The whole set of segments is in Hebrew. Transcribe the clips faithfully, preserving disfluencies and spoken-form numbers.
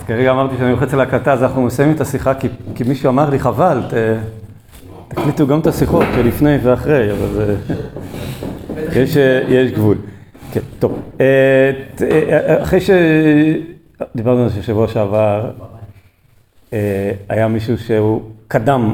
כרגע אמרתי שאני לוחץ על הקלטה, אז אנחנו מסיימים את השיחה, כי, כי מישהו אמר לי, חבל, ת, תקליטו גם את השיחות שלפני ואחרי, אבל זה, יש, יש גבול. כן, טוב. אחרי שדיברנו על זה שבוע שעבר, היה מישהו שהוא קדם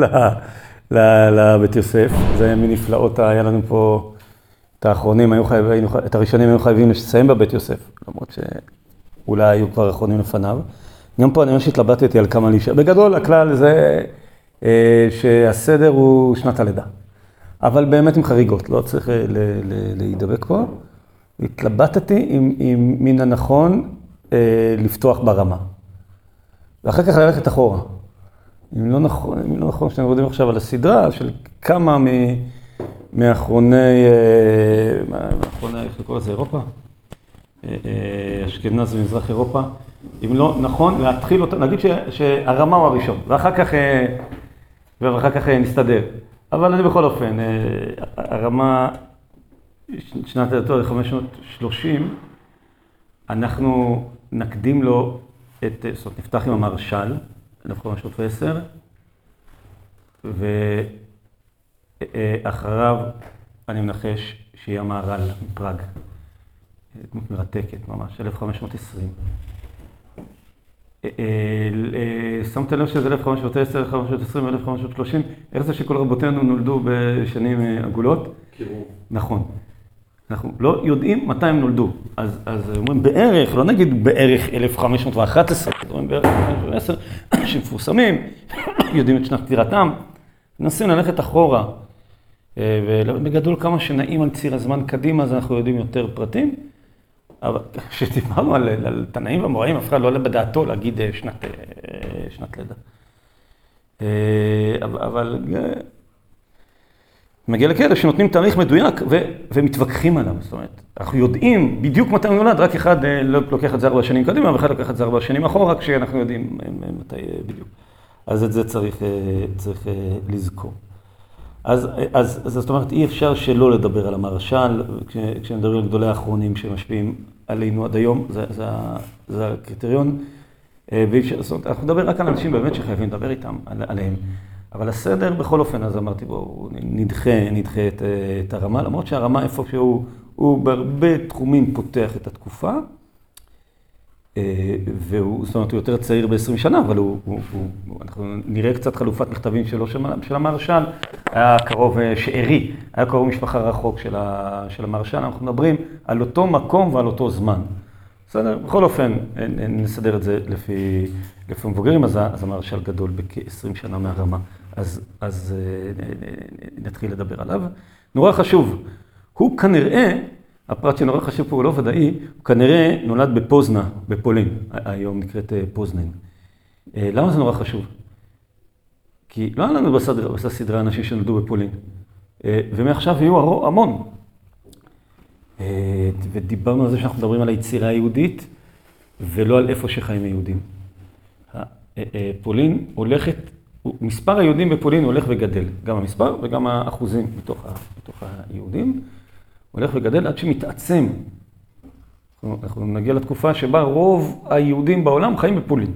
לבית יוסף, זה מנפלאות, היה לנו פה את האחרונים, את הראשונים היו חייבים לסיים בבית יוסף, למרות ש... אולי היו כבר אחרונים לפניו. גם פה אני ממש התלבטתי על כמה להישאר. בגדול, הכלל זה אה, שהסדר הוא שנת הלידה. אבל באמת עם חריגות, לא צריך להידבק פה. התלבטתי עם, עם מן הנכון אה, לפתוח ברמה. ואחר כך ללכת אחורה. אם לא נכון, אם לא נכון, שאתם יודעים עכשיו על הסדרה של כמה מ, מאחרוני, אה, מאחרוני, איך לקרוא לזה, אירופה? אשכנז ומזרח אירופה, אם לא נכון להתחיל אותה, נגיד שהרמה הוא הראשון, ואחר כך, ואחר כך נסתדר. אבל אני בכל אופן, הרמה, שנת הלידתו ל-חמש מאות ושלושים, אנחנו נקדים לו את, זאת אומרת, נפתח עם המרשל, אלף חמש מאות ועשר, ואחריו אני מנחש שיהיה המהר"ל מפראג. דמות מרתקת ממש, אלף חמש מאות ועשרים. שמת לב שזה אלף חמש מאות ועשר, אלף חמש מאות ועשרים, אלף חמש מאות ושלושים, איך זה שכל רבותינו נולדו בשנים עגולות? קירוב. נכון. אנחנו לא יודעים מתי הם נולדו. אז, אז אומרים בערך, לא נגיד בערך אלף חמש מאות ואחת עשרה, אומרים בערך אלף חמש מאות ועשר, שמפורסמים, יודעים את שנת פטירתם, מנסים ללכת אחורה. ובגדול כמה שנעים על ציר הזמן קדימה, אז אנחנו יודעים יותר פרטים. אבל כשדיברנו על, על תנאים ומוראים, אף אחד לא עולה בדעתו להגיד שנת, שנת לידה. אבל מגיע לכאלה שנותנים תאריך מדויק ו, ומתווכחים עליו. זאת אומרת, אנחנו יודעים בדיוק מתי הוא נולד, רק אחד לא לוקח את זה ארבע שנים קדימה, ואחד לוקח את זה ארבע שנים אחורה, רק שאנחנו יודעים מתי בדיוק. אז את זה צריך, צריך לזכור. אז, אז, אז זאת אומרת, אי אפשר שלא לדבר על המרשל, כש, כשמדברים על גדולי האחרונים שמשפיעים עלינו עד היום, זה, זה, זה הקריטריון. זאת אומרת, אנחנו נדבר רק על אנשים באמת שחייבים לדבר איתם, על, עליהם. אבל הסדר, בכל אופן, אז אמרתי, בואו, נדחה, נדחה את, את הרמה, למרות שהרמה איפה שהוא, הוא בהרבה תחומים פותח את התקופה, והוא, זאת אומרת, הוא יותר צעיר ב-עשרים שנה, אבל הוא, הוא, הוא, אנחנו נראה קצת חלופת מכתבים שלו, של המרשל, היה קרוב שארי, היה קרוב משפחה רחוק של, ה, של המרשל, אנחנו מדברים על אותו מקום ועל אותו זמן. בסדר? בכל אופן, נסדר את זה לפי, לפי מבוגרים, אז, אז המרשל גדול בכ-עשרים שנה מהרמה, אז, אז נתחיל לדבר עליו. נורא חשוב, הוא כנראה, הפרט שנורא חשוב פה הוא לא ודאי, הוא כנראה נולד בפוזנה, בפולין, היום נקראת פוזנן. למה זה נורא חשוב? כי לא היה לנו בסדרה, בסדרה אנשים שנולדו בפולין, ומעכשיו יהיו המון. ודיברנו על זה שאנחנו מדברים על היצירה היהודית, ולא על איפה שחיים היהודים. פולין הולכת, מספר היהודים בפולין הולך וגדל, גם המספר וגם האחוזים בתוך, בתוך היהודים. הולך וגדל עד שמתעצם. אנחנו, אנחנו נגיע לתקופה שבה רוב היהודים בעולם חיים בפולין.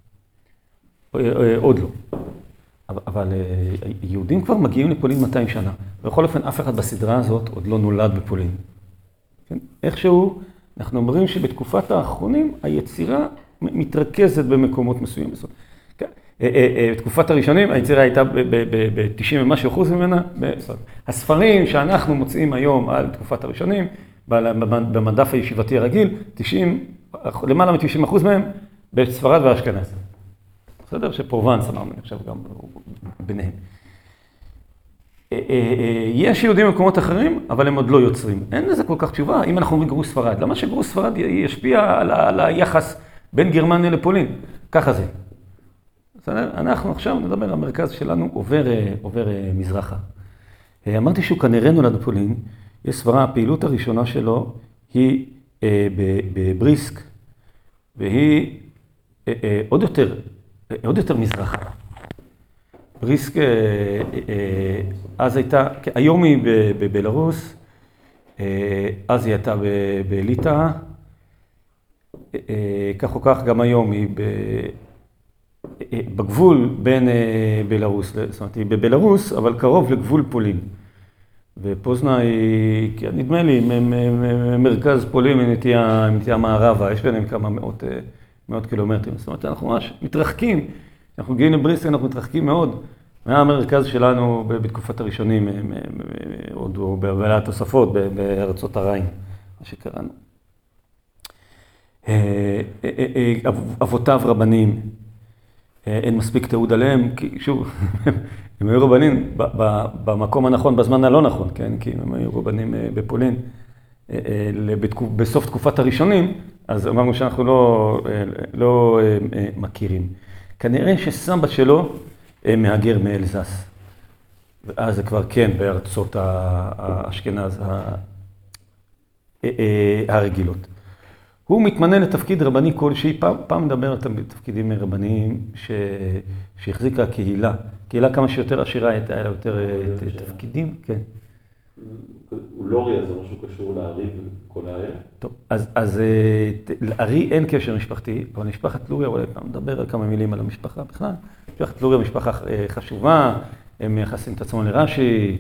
עוד לא. אבל, אבל יהודים כבר מגיעים לפולין מאתיים שנה. בכל אופן, אף אחד בסדרה הזאת עוד לא נולד בפולין. כן? איכשהו, אנחנו אומרים שבתקופת האחרונים היצירה מתרכזת במקומות מסוימים. בתקופת הראשונים, היצירה הייתה ב-תשעים ומשהו אחוז ממנה. הספרים שאנחנו מוצאים היום על תקופת הראשונים, במדף הישיבתי הרגיל, למעלה מ-תשעים אחוז מהם בספרד ואשכנז. בסדר? שפרובנס אמרנו, עכשיו גם ביניהם. יש יהודים במקומות אחרים, אבל הם עוד לא יוצרים. אין לזה כל כך תשובה, אם אנחנו אומרים גרוש ספרד. למה שגרוש ספרד ישפיע על היחס בין גרמניה לפולין? ככה זה. בסדר? אנחנו עכשיו נדבר, המרכז שלנו עובר, עובר מזרחה. אמרתי שהוא כנראה נולד בפולין, יש סברה, הפעילות הראשונה שלו היא בבריסק, והיא עוד יותר, עוד יותר מזרחה. בריסק אז הייתה, היום היא בבלרוס, אז היא הייתה בליטא, כך או כך גם היום היא בגבול בין בלרוס, זאת אומרת היא בבלרוס, אבל קרוב לגבול פולין. ופוזנה היא, נדמה לי, מרכז פולין מנטייה מערבה, יש ביניהם כמה מאות, מאות קילומטרים. זאת אומרת, אנחנו ממש מתרחקים, אנחנו מגיעים לבריסק, אנחנו מתרחקים מאוד. מהמרכז שלנו בתקופת הראשונים, עוד בעלי התוספות בארצות הריין, מה שקראנו. אבותיו רבנים, אין מספיק תיעוד עליהם, כי שוב, הם היו רבנים במקום הנכון, בזמן הלא נכון, כן? כי הם היו רבנים בפולין. בסוף תקופת הראשונים, אז אמרנו שאנחנו לא, לא מכירים. כנראה שסבא שלו מהגר מאלזס. ואז זה כבר כן בארצות האשכנז הרגילות. הוא מתמנה לתפקיד רבני כלשהי, פעם, פעם מדברת על תפקידים רבניים ש... שהחזיקה הקהילה. קהילה כמה שיותר עשירה הייתה לה יותר תפקידים, כן. לוריה זה משהו קשור לארי וכל האלה? טוב, אז, אז לארי אין קשר משפחתי, אבל משפחת לוריה, אולי פעם מדבר על כמה מילים על המשפחה בכלל. משפחת לוריה משפחה חשובה, הם מייחסים את עצמם לרש"י.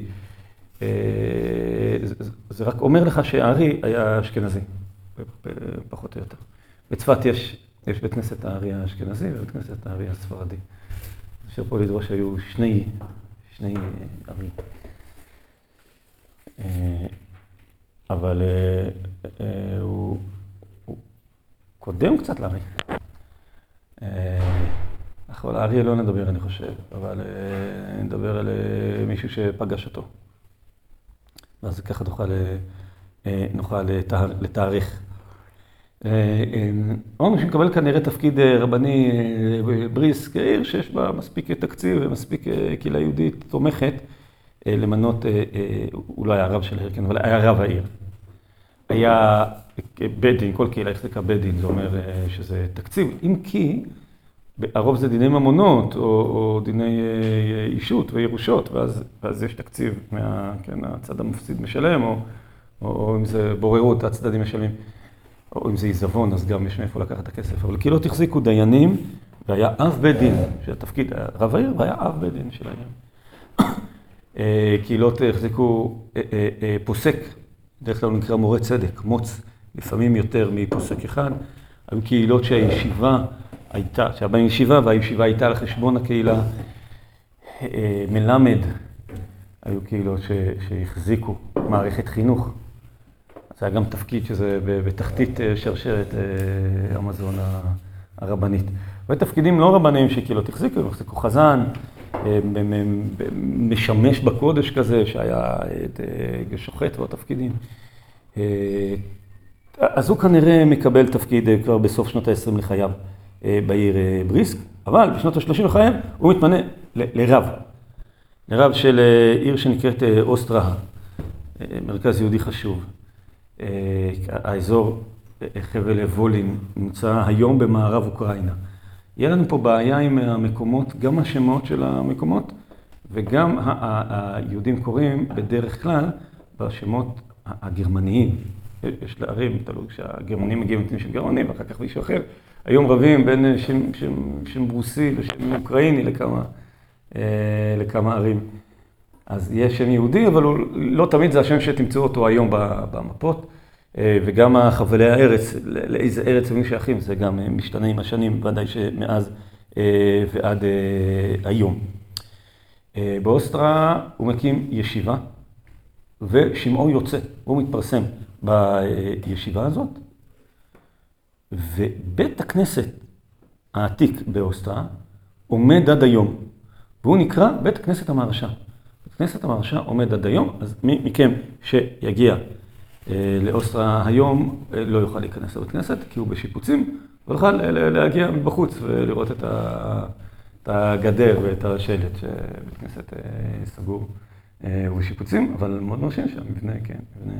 זה רק אומר לך שהארי היה אשכנזי. פחות או יותר. בצפת יש, יש בית כנסת הארי האשכנזי ובית כנסת הארי הספרדי. אשר פה לדרוש היו שני, שני ערים. אבל הוא, הוא קודם קצת לארי. אבל הארי לא נדבר, אני חושב, אבל נדבר על מישהו שפגש אותו. ואז ככה נוכל, נוכל לתאריך. אמרנו שנקבל כנראה תפקיד רבני בבריסק, עיר שיש בה מספיק תקציב ומספיק קהילה יהודית תומכת למנות, הוא לא היה הרב של העיר, אבל היה רב העיר. היה בית דין, כל קהילה החזיקה בית דין, זה אומר שזה תקציב, אם כי הרוב זה דיני ממונות או, או דיני אישות וירושות, ואז, ואז יש תקציב מה, כן, הצד המפסיד משלם, או, או, או אם זה בוררות, הצדדים משלמים. או אם זה עיזבון, אז גם יש מאיפה לקחת את הכסף. אבל קהילות החזיקו דיינים, והיה אב בית דין, שהתפקיד היה רב העיר, והיה אב בית דין של העיר. קהילות החזיקו פוסק, דרך כלל הוא נקרא מורה צדק, מוץ, לפעמים יותר מפוסק אחד. היו קהילות שהישיבה הייתה, שהיה בהם ישיבה, והישיבה הייתה על חשבון הקהילה. מלמד, היו קהילות שהחזיקו מערכת חינוך. זה היה גם תפקיד שזה בתחתית שרשרת המזון הרבנית. ותפקידים לא רבניים שקהילות החזיקו, הם החזיקו חזן, משמש בקודש כזה, שהיה שוחט ועוד תפקידים. אז הוא כנראה מקבל תפקיד כבר בסוף שנות ה-עשרים לחייו בעיר בריסק, אבל בשנות ה-שלושים לחייו הוא מתמנה לרב. לרב של עיר שנקראת אוסטרה, מרכז יהודי חשוב. האזור חבל וולין נמצא היום במערב אוקראינה. יהיה לנו פה בעיה עם המקומות, גם השמות של המקומות, וגם היהודים קוראים בדרך כלל בשמות הגרמניים. יש לערים, תלוי שהגרמנים מגיעים מתאים של גרמנים, ואחר כך מישהו אחר. היום רבים בין שם, שם, שם ברוסי לשם אוקראיני לכמה, לכמה ערים. אז יש שם יהודי, אבל הוא, לא תמיד זה השם שתמצאו אותו היום במפות, וגם החבלי הארץ, לאיזה ארץ הם שייכים, זה גם משתנה עם השנים, ודאי שמאז ועד היום. באוסטרה הוא מקים ישיבה, ושמעו יוצא, הוא מתפרסם בישיבה הזאת, ובית הכנסת העתיק באוסטרה עומד עד היום, והוא נקרא בית הכנסת המהרש"א. בית הכנסת המהרש"א עומד עד היום, אז מי מכם שיגיע לאוסטרה היום לא יוכל להיכנס לבית כנסת, כי הוא בשיפוצים, הוא יוכל להגיע מבחוץ ולראות את הגדר ואת השלט שבית כנסת סגור. הוא בשיפוצים, אבל מאוד מרשים שהמבנה, כן, מבנה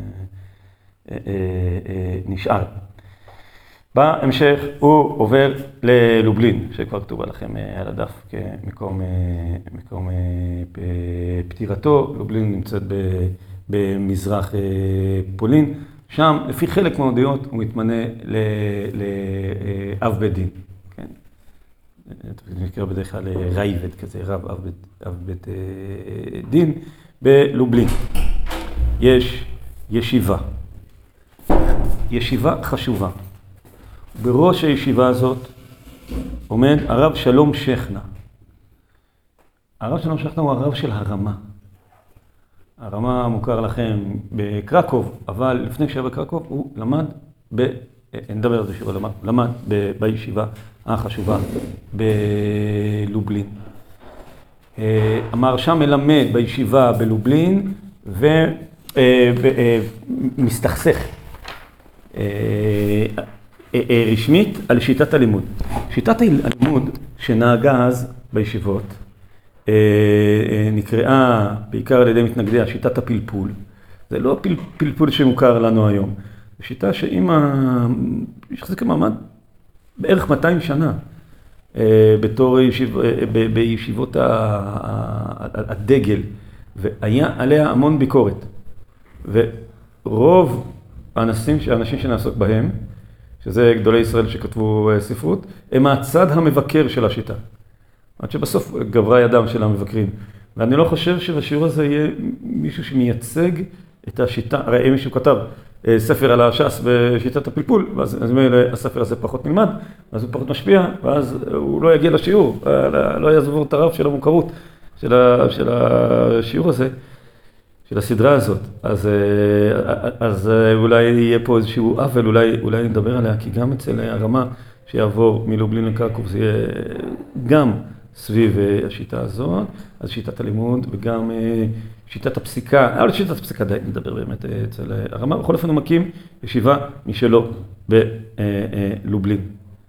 נשאר. בהמשך הוא עובר ללובלין, שכבר כתובה לכם על הדף כמקום מקום פטירתו. לובלין נמצאת במזרח פולין. שם, לפי חלק מהעדויות, הוא מתמנה אב בית דין, כן? זה נקרא בדרך כלל רייבד כזה, רב אב בית, אב בית דין, בלובלין. יש ישיבה, ישיבה חשובה. בראש הישיבה הזאת עומד הרב שלום שכנה. הרב שלום שכנה הוא הרב של הרמה. הרמה מוכר לכם בקרקוב, אבל לפני שהיה בקרקוב הוא למד, ב... נדבר על זה שוב, למד, למד ב... בישיבה החשובה בלובלין. המהרש"א מלמד בישיבה בלובלין ומסתכסך רשמית על שיטת הלימוד. שיטת הלימוד שנהגה אז בישיבות נקראה בעיקר על ידי מתנגדיה שיטת הפלפול. זה לא פלפול שמוכר לנו היום. זו שיטה שאם החזיקה מעמד בערך מאתיים שנה בתור ישיב, בישיבות הדגל, והיה עליה המון ביקורת. ורוב האנשים, האנשים שנעסוק בהם, שזה גדולי ישראל שכתבו ספרות, הם הצד המבקר של השיטה. עד שבסוף גברה ידם של המבקרים. ואני לא חושב שבשיעור הזה יהיה מישהו שמייצג את השיטה, הרי אם מישהו כתב ספר על הש"ס בשיטת הפלפול, ואז הספר הזה פחות נלמד, אז הוא פחות משפיע, ואז הוא לא יגיע לשיעור, לא יעזבור את הרב של המוכרות של, ה, של השיעור הזה, של הסדרה הזאת. אז, אז אולי יהיה פה איזשהו עוול, אולי, אולי נדבר עליה, כי גם אצל הרמה שיעבור מלובלין לקרקוב, זה יהיה גם סביב השיטה הזאת, אז שיטת הלימוד וגם שיטת הפסיקה, אבל שיטת הפסיקה די נדבר באמת אצל הרמה, בכל אופן הוא מקים ישיבה משלו בלובלין.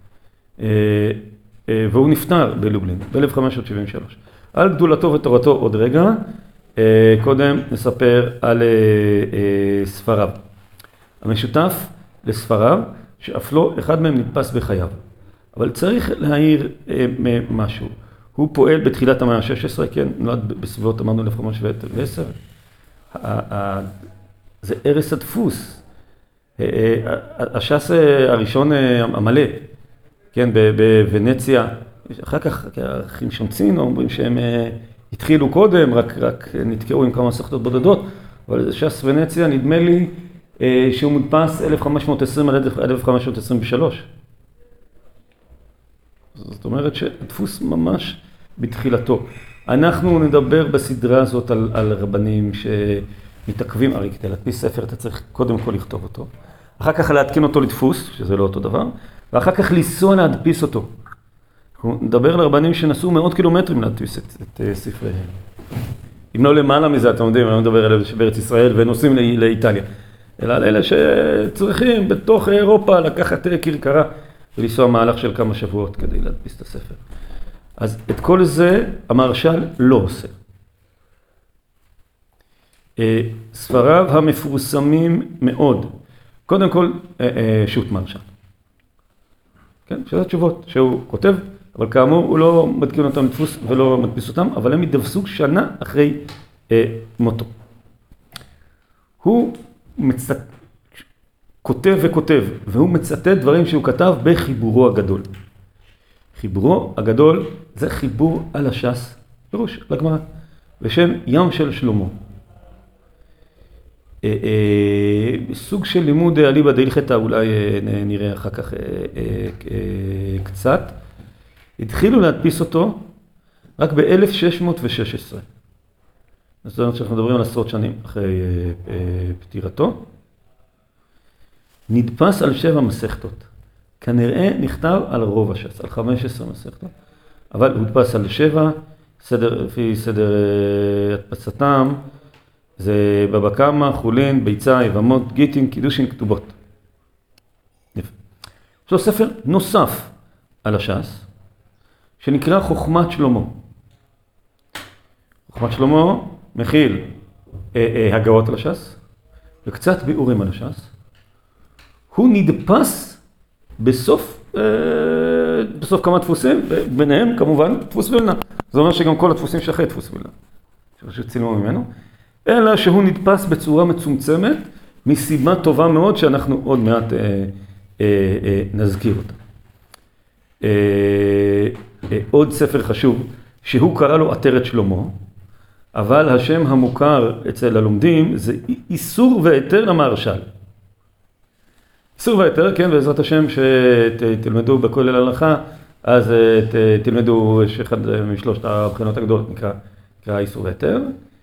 והוא נפטר בלובלין ב-אלף חמש מאות שבעים ושלוש. על גדולתו ותורתו עוד רגע, קודם נספר על ספריו. המשותף לספריו, שאף לא אחד מהם נתפס בחייו. אבל צריך להעיר משהו. הוא פועל בתחילת המאה ה-שש עשרה, כן, נולד בסביבות, אמרנו, אלף חמש מאות ועשר. זה ערש הדפוס. הש"ס הראשון המלא, כן, בוונציה, אחר כך האחים שמצין אומרים שהם התחילו קודם, רק, רק נתקעו עם כמה מסכתות בודדות, אבל ש"ס ונציה נדמה לי שהוא מודפס אלף חמש מאות עשרים עד אלף חמש מאות עשרים ושלוש. זאת אומרת שדפוס ממש בתחילתו. אנחנו נדבר בסדרה הזאת על, על רבנים שמתעכבים, הרי כדי להדפיס ספר אתה צריך קודם כל לכתוב אותו, אחר כך להתקין אותו לדפוס, שזה לא אותו דבר, ואחר כך לנסוע להדפיס אותו. אנחנו נדבר על רבנים שנסעו מאות קילומטרים להדפיס את, את ספריהם. אם לא למעלה מזה, אתם יודעים, אני לא מדבר על בארץ ישראל ונוסעים לא, לאיטליה, אלא על אלה שצריכים בתוך אירופה לקחת כרכרה ולנסוע מהלך של כמה שבועות כדי להדפיס את הספר. אז את כל זה המהרש"ל לא עושה. ספריו המפורסמים מאוד, קודם כל שו"ת מהרש"ל. כן, שזה התשובות שהוא כותב, אבל כאמור הוא לא מתקין אותם לדפוס ולא מדפיס אותם, אבל הם ידפסו שנה אחרי מותו. הוא מצטט, כותב וכותב, והוא מצטט דברים שהוא כתב בחיבורו הגדול. חיבורו הגדול זה חיבור על הש"ס, פירוש לגמרא, בשם ים של שלמה. סוג של לימוד אליבא דהלכתא, אולי נראה אחר כך קצת. התחילו להדפיס אותו רק ב-אלף שש מאות ושש עשרה. זאת אומרת שאנחנו מדברים על עשרות שנים אחרי פטירתו. נדפס על שבע מסכתות. כנראה נכתב על רוב הש"ס, על חמש עשרה מסכתות, אבל הודפס על שבע, סדר, לפי סדר הדפסתם, זה בבא קמא, חולין, ביצה, יבמות, גיטין, קידושין, כתובות. יפה. יש לו ספר נוסף על הש"ס, שנקרא חוכמת שלמה. חוכמת שלמה מכיל אה, אה, הגאות על הש"ס, וקצת ביאורים על הש"ס. הוא נדפס בסוף, אה, בסוף כמה דפוסים, ביניהם כמובן דפוס וילנה. זה אומר שגם כל הדפוסים שאחרי דפוס וילנה, שצילמו ממנו, אלא שהוא נדפס בצורה מצומצמת, מסיבה טובה מאוד שאנחנו עוד מעט אה, אה, אה, נזכיר אותה. עוד ספר חשוב, שהוא קרא לו עטרת שלמה, אבל השם המוכר אצל הלומדים זה איסור והיתר למהרש"ל. איסור והיתר, כן, בעזרת השם שתלמדו בכולל הלכה, אז תלמדו, יש אחד משלושת הבחינות הגדולות נקרא, נקרא איסור והיתר.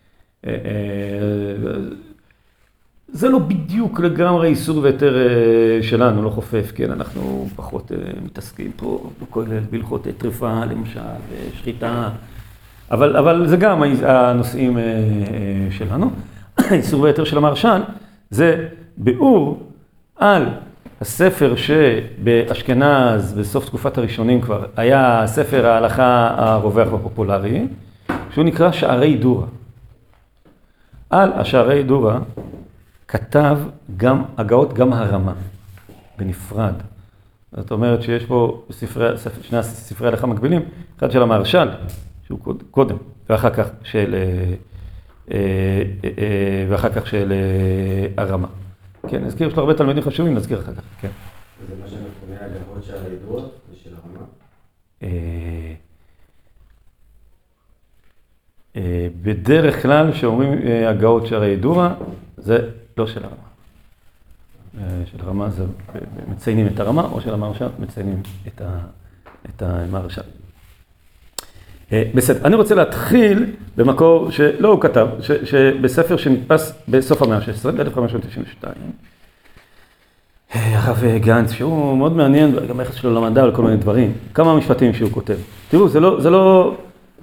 זה לא בדיוק לגמרי איסור והיתר שלנו, לא חופף, כן, אנחנו פחות מתעסקים פה בכולל, בהלכות טרפה למשל, שחיטה, אבל, אבל זה גם הנושאים שלנו. איסור והיתר של המהרש"ל זה ביאור על הספר שבאשכנז בסוף תקופת הראשונים כבר היה ספר ההלכה הרווח והפופולרי, שהוא נקרא שערי דורה. על השערי דורה כתב גם הגאות, גם הרמה, בנפרד. זאת אומרת שיש פה ספרי, ספר, שני ספרי הלכה מקבילים, אחד של המהרש"ל, שהוא קודם, ואחר כך של, ואחר כך של הרמה. כן, נזכיר, יש לו הרבה תלמידים חשובים, נזכיר אחר כך, כן. זה מה שמכונה הגאות שערי דורה ושל הרמה? בדרך כלל, שאומרים הגאות שערי דורה, זה לא של הרמה. של הרמה זה מציינים את הרמה, או של המהרש"ל מציינים את, ה, את המהרש"ל. בסדר, אני רוצה להתחיל במקור שלא הוא כתב, ש, שבספר שנתפס בסוף המאה ה-שש עשרה, ב-אלף חמש מאות תשעים ושתיים. הרב גנץ, שהוא מאוד מעניין, גם היחס שלו למדע על כל מיני דברים, כמה משפטים שהוא כותב. תראו, זה לא, זה לא,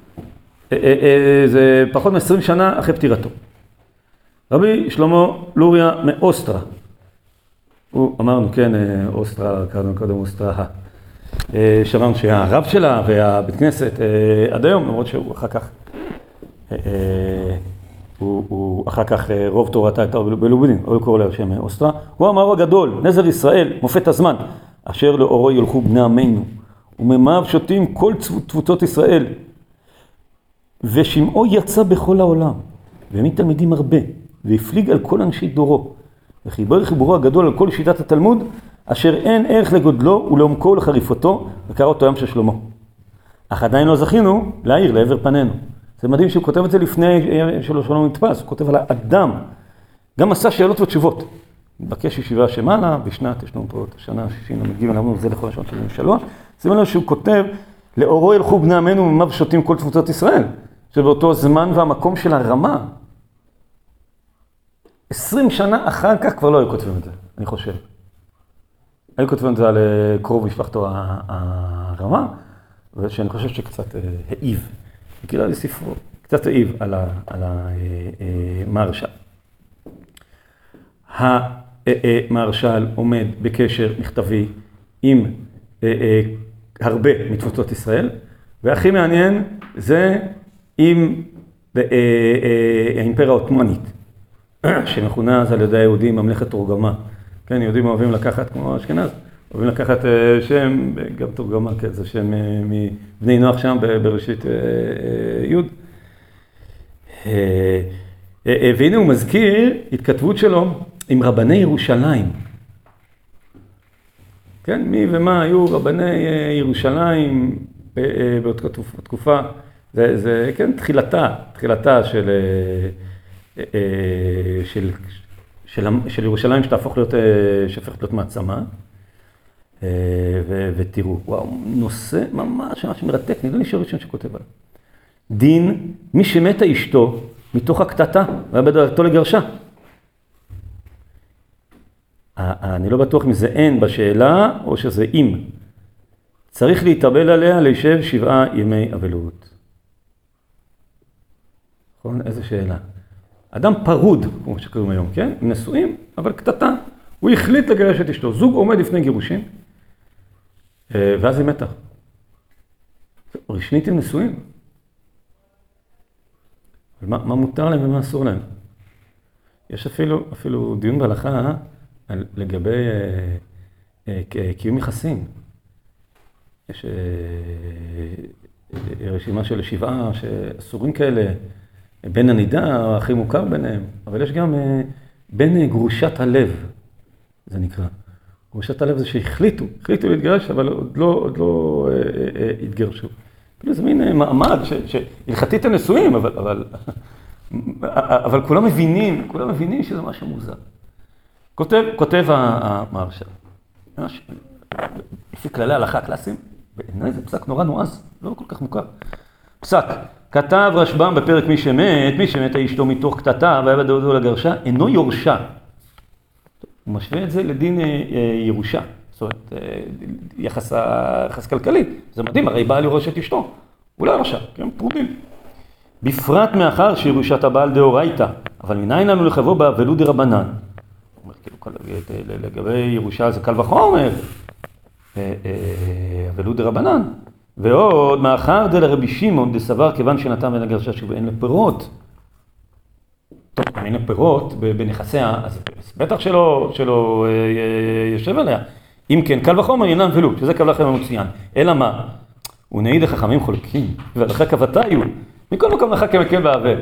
זה פחות מ-עשרים שנה אחרי פטירתו. רבי שלמה לוריה מאוסטרה, הוא אמרנו, כן, אוסטרה, קראנו קודם אוסטרה, שמענו שהיה הרב שלה והבית כנסת עד היום, למרות שהוא אחר כך, הוא, הוא אחר כך רוב תורתה הייתה בלובלין, הוא קורא לה שם אוסטרה, הוא אמר הגדול, נזר ישראל, מופת הזמן, אשר לאורו ילכו בני עמנו, וממיו שותים כל תפוצות ישראל, ושמעו יצא בכל העולם, והעמיד תלמידים הרבה, והפליג על כל אנשי דורו, וחיבר חיבורו הגדול על כל שיטת התלמוד, אשר אין ערך לגודלו ולעומקו ולחריפותו, וקרא אותו ים של שלמה. אך עדיין לא זכינו להעיר לעבר פנינו. זה מדהים שהוא כותב את זה לפני שלו שלום נתפס, הוא כותב על האדם, גם עשה שאלות ותשובות. מבקש ישיבה שמעלה, בשנת, יש לנו פה את השנה השישית, המגיעים עליו, זה לכל השנות שבעים ושלוש, זה אומר שהוא כותב, לאורו ילכו בני עמנו וממיו שותים כל תפוצות ישראל, שבאותו זמן והמקום של הרמה, עשרים שנה אחר כך כבר לא היו כותבים את זה, אני חושב. היו כותבים את זה על קרוב משפחתו הרמה, ושאני חושב שקצת העיב, כאילו לספרו, קצת העיב על המהרש"ל. המהרש"ל עומד בקשר מכתבי עם הרבה מתפוצות ישראל, והכי מעניין זה עם האימפריה העות'מאנית, שמכונה אז על ידי היהודים ממלכת תורגמה. כן, יהודים אוהבים לקחת, כמו אשכנז, אוהבים לקחת שם, גם תורגמה, כן, זה שם מבני נוח שם בראשית י'. והנה הוא מזכיר התכתבות שלו עם רבני ירושלים. כן, מי ומה היו רבני ירושלים באותה תקופה, זה, זה כן, תחילתה, תחילתה של, של, של, של ירושלים שתהפוך להיות, שהפכת להיות מעצמה. ו, ותראו, וואו, נושא ממש ממש מרתק, נראה לי שיר ראשון שכותב עליו. דין, מי שמתה אשתו מתוך הקטטה, והיה בדרכתו לגרשה. אני לא בטוח אם זה אין בשאלה, או שזה אם. צריך להתאבל עליה להישב שבעה ימי אבלות. נכון? איזה שאלה. אדם פרוד, כמו שקוראים היום, כן? עם נשואים, אבל קטטה. הוא החליט לגרש את אשתו. זוג עומד לפני גירושים, ואז היא מתה. רשנית עם נשואים. מה, מה מותר להם ומה אסור להם? יש אפילו, אפילו דיון בהלכה על, לגבי אה, אה, קיום יחסים. יש אה, רשימה של שבעה שאסורים כאלה, בין הנידה, הכי מוכר ביניהם, אבל יש גם אה, בין גרושת הלב, זה נקרא. ראשת הלב זה שהחליטו, החליטו להתגרש, אבל עוד לא, עוד לא אה, אה, אה, התגרשו. כאילו זה מין מעמד שהלכתי את הנשואים, אבל, אבל, אבל כולם מבינים, כולם מבינים שזה משהו מוזר. כותב, כותב המהרש"ל, לפי כללי ההלכה הקלאסיים, בעיניי זה פסק נורא נועז, לא כל כך מוכר. פסק, כתב רשב"ם בפרק מי שמת, מי שמת אשתו מתוך קטטה והיה בדעתו לגרשה, אינו יורשה. הוא משווה את זה לדין ירושה, זאת אומרת, יחס, יחס כלכלי. זה מדהים, הרי בעל יורש את אשתו, הוא לא יורשה, כי הם פרודים. בפרט מאחר שירושת הבעל דאורייתא, אבל מניין לנו לחבו באבלות דרבנן. לגבי ירושה זה קל וחומר, אבלות דרבנן. ועוד מאחר דלרבי שמעון דסבר כיוון שנתן בין הגרשה שוב אין לפירות. טוב, אין לפירות בנכסיה, אז בטח שלא, שלא יושב עליה. אם כן, קל וחומר אינן ולו, שזה קל וחומר מצוין. אלא מה? ונעיד החכמים חולקים, והלכה כבתיו, מכל מקום לך כמקל באבל.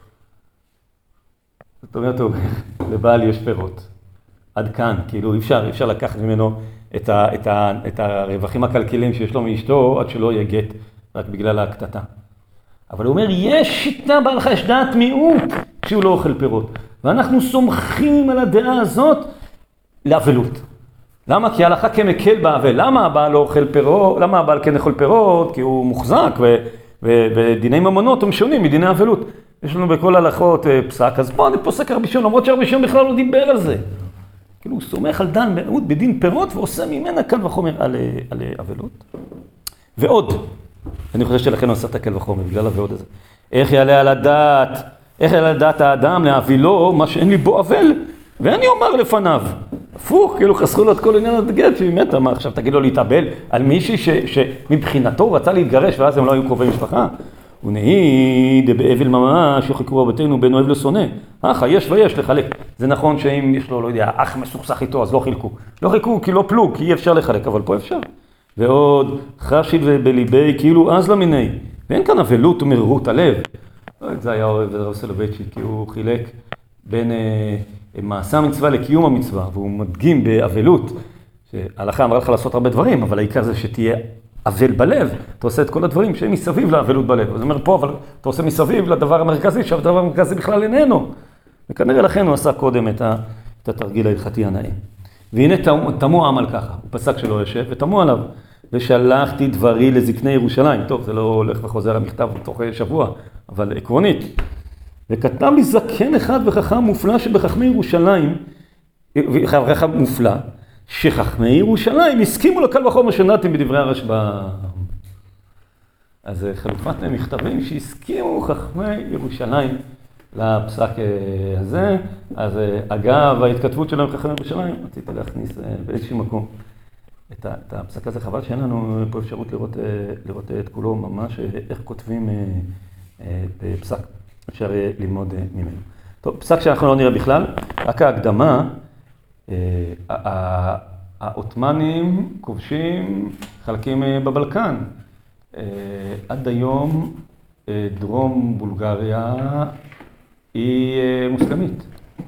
זאת אומרת, לבעל יש פירות. עד כאן, כאילו, אי אפשר, אי אפשר לקחת ממנו את, ה, את, ה, את הרווחים הכלכליים שיש לו מאשתו, עד שלא יהיה גט, רק בגלל הקטטה. אבל הוא אומר, יש שיטה בהלכה, יש דעת מיעוט, כשהוא לא אוכל פירות. ואנחנו סומכים על הדעה הזאת לאבלות. למה? כי ההלכה כמקל באבל. למה הבעל לא אוכל פירות? למה הבעל כן אוכל פירות? כי הוא מוחזק, ו, ו, ודיני ממונות הם שונים מדיני אבלות. יש לנו בכל הלכות פסק, אז בוא נפוסק רבי שמעון, למרות שהרבי שמעון בכלל לא דיבר על זה. כאילו הוא סומך על דן מיעוט בדין פירות ועושה ממנה קל וחומר על, על אבלות. ועוד, אני חושב שלכן הוא עשה את הקל וחומר, בגלל הוועוד הזה. איך יעלה על הדעת, איך יעלה על דעת האדם להבילו מה שאין לי בו אבל, ואני אומר לפניו. הפוך, כאילו חסכו לו את כל עניין הדגת שהיא מתה, מה עכשיו תגיד לו להתאבל על מישהי ש, שמבחינתו הוא רצה להתגרש ואז הם לא היו קרובי משפחה. ונהיד באבל ממש יחיקו רבתנו בין אוהב לשונא. אך, יש ויש לחלק. זה נכון שאם יש לו, לא יודע, אח מסוכסך איתו, אז לא חילקו. לא חילקו כי לא פלוג, כי אי אפשר לחלק, אבל פה אפשר. ועוד, חשיב בליבי כאילו אז למיני. ואין כאן אבלות ומרירות הלב. זה היה אוהב הרב סולובייצ'יק, כי הוא חילק בין אה, מעשה המצווה לקיום המצווה, והוא מדגים באבלות, שההלכה אמרה לך לעשות הרבה דברים, אבל העיקר זה שתהיה אבל בלב, אתה עושה את כל הדברים שהם מסביב לאבלות בלב. אז אומר פה, אבל אתה עושה מסביב לדבר המרכזי, שהדבר המרכזי בכלל איננו. וכנראה לכן הוא עשה קודם את, ה, את התרגיל ההלכתי הנעים. והנה תמו העם על ככה, הוא פסק שלא יושב, ותמו עליו. ושלחתי דברי לזקני ירושלים. טוב, זה לא הולך וחוזר המכתב תוך שבוע, אבל עקרונית. וכתב לי זקן אחד וחכם מופלא שבחכמי ירושלים, וחכם מופלא, שחכמי ירושלים הסכימו לקל וחומר שנתים בדברי הרשב"ם. אז חלופת מכתבים שהסכימו חכמי ירושלים לפסק הזה. אז אגב, ההתכתבות שלהם חכמי ירושלים, רציתי להכניס באיזשהו מקום את הפסק הזה. חבל שאין לנו פה אפשרות לראות, לראות את כולו ממש, איך כותבים בפסק. אפשר ללמוד ממנו. טוב, פסק שאנחנו לא נראה בכלל, רק ההקדמה, העות'מאנים כובשים חלקים בבלקן. עד היום דרום בולגריה היא מוסלמית.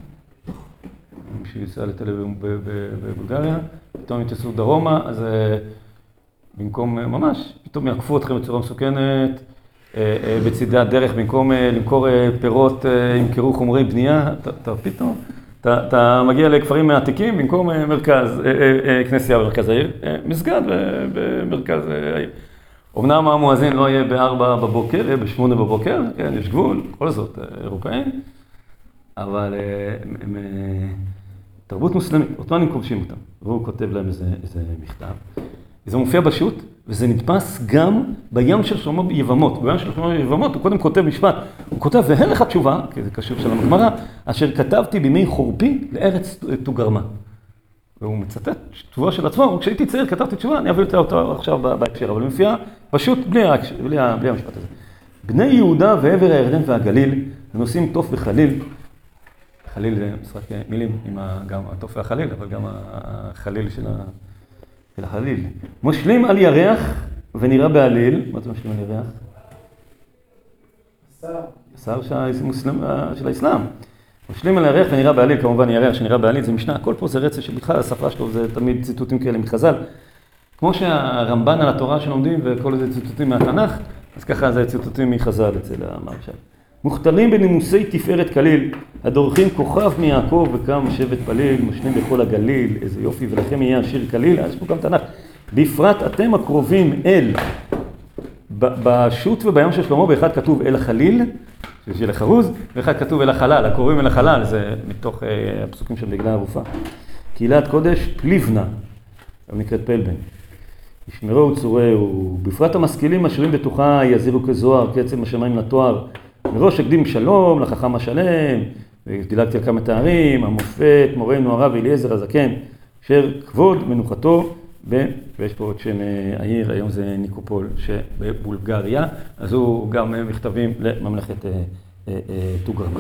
כשהיא יצאה לתל אביב בבולגריה, פתאום יתעשו דרומה, אז במקום ממש, פתאום יעקפו אתכם בצורה מסוכנת, בצדי הדרך, במקום למכור פירות, ימכרו חומרי בנייה, אתה פתאום, אתה מגיע לכפרים מעתיקים, במקום מרכז, כנסייה במרכז העיר, מסגד במרכז העיר. אמנם המואזין לא יהיה בארבע בבוקר, יהיה בשמונה בבוקר, כן, יש גבול, כל זאת, אירופאים, אבל הם תרבות מוסלמית, אותם כובשים אותם, והוא כותב להם איזה, איזה מכתב. זה מופיע בשו"ת, וזה נתפס גם בים של שלמה יבמות. בים של שלמה יבמות הוא קודם כותב משפט, הוא כותב, והן לך תשובה, כי זה קשור של הגמרא, אשר כתבתי בימי חורפי לארץ תוגרמה. והוא מצטט תשובה של עצמו, כשהייתי צעיר כתבתי תשובה, אני אביא אותו עכשיו בהקשר, אבל מופיע פשוט בלי, בלי, בלי המשפט הזה. בני יהודה ועבר הירדן והגליל, נושאים תוף וחליל. חליל זה משחק מילים, עם גם התוף והחליל, אבל גם החליל של ה... של החליל. מושלים על ירח ונראה בעליל. מה זה מושלים על ירח? שר. שר של האסלאם. משלים על הירח ונראה בעליל, כמובן ירח שנראה בעליל, זה משנה, הכל פה זה רצף שבכלל השפה שלו, זה תמיד ציטוטים כאלה מחז"ל. כמו שהרמב"ן על התורה שלומדים וכל זה ציטוטים מהתנ"ך, אז ככה זה ציטוטים מחז"ל אצל המהרש"ל. מוכתרים בנימוסי תפארת כליל, הדורכים כוכב מיעקב וקם שבט פליל, משנים בכל הגליל, איזה יופי, ולכם יהיה השיר כליל, אז יש פה גם תנ"ך. בפרט אתם הקרובים אל, בשו"ת ובים של שלמה, באחד כתוב אל החליל, של החרוז, ואחד כתוב אל החלל, הקרובים אל החלל, זה מתוך אה, הפסוקים של בגלה ערופה. קהילת קודש פליבנה, גם נקראת פלבן. ישמרו וצורהו, בפרט המשכילים אשרים בתוכה יזירו כזוהר, קצם השמיים לתואר, מראש הקדים שלום לחכם השלם, ודילגתי על כמה תארים, המופת, מורנו הרב אליעזר הזקן, אשר כבוד מנוחתו, ב... ויש פה עוד שם העיר, היום זה ניקופול שבבולגריה, אז הוא גם מכתבים לממלכת טוגרמה.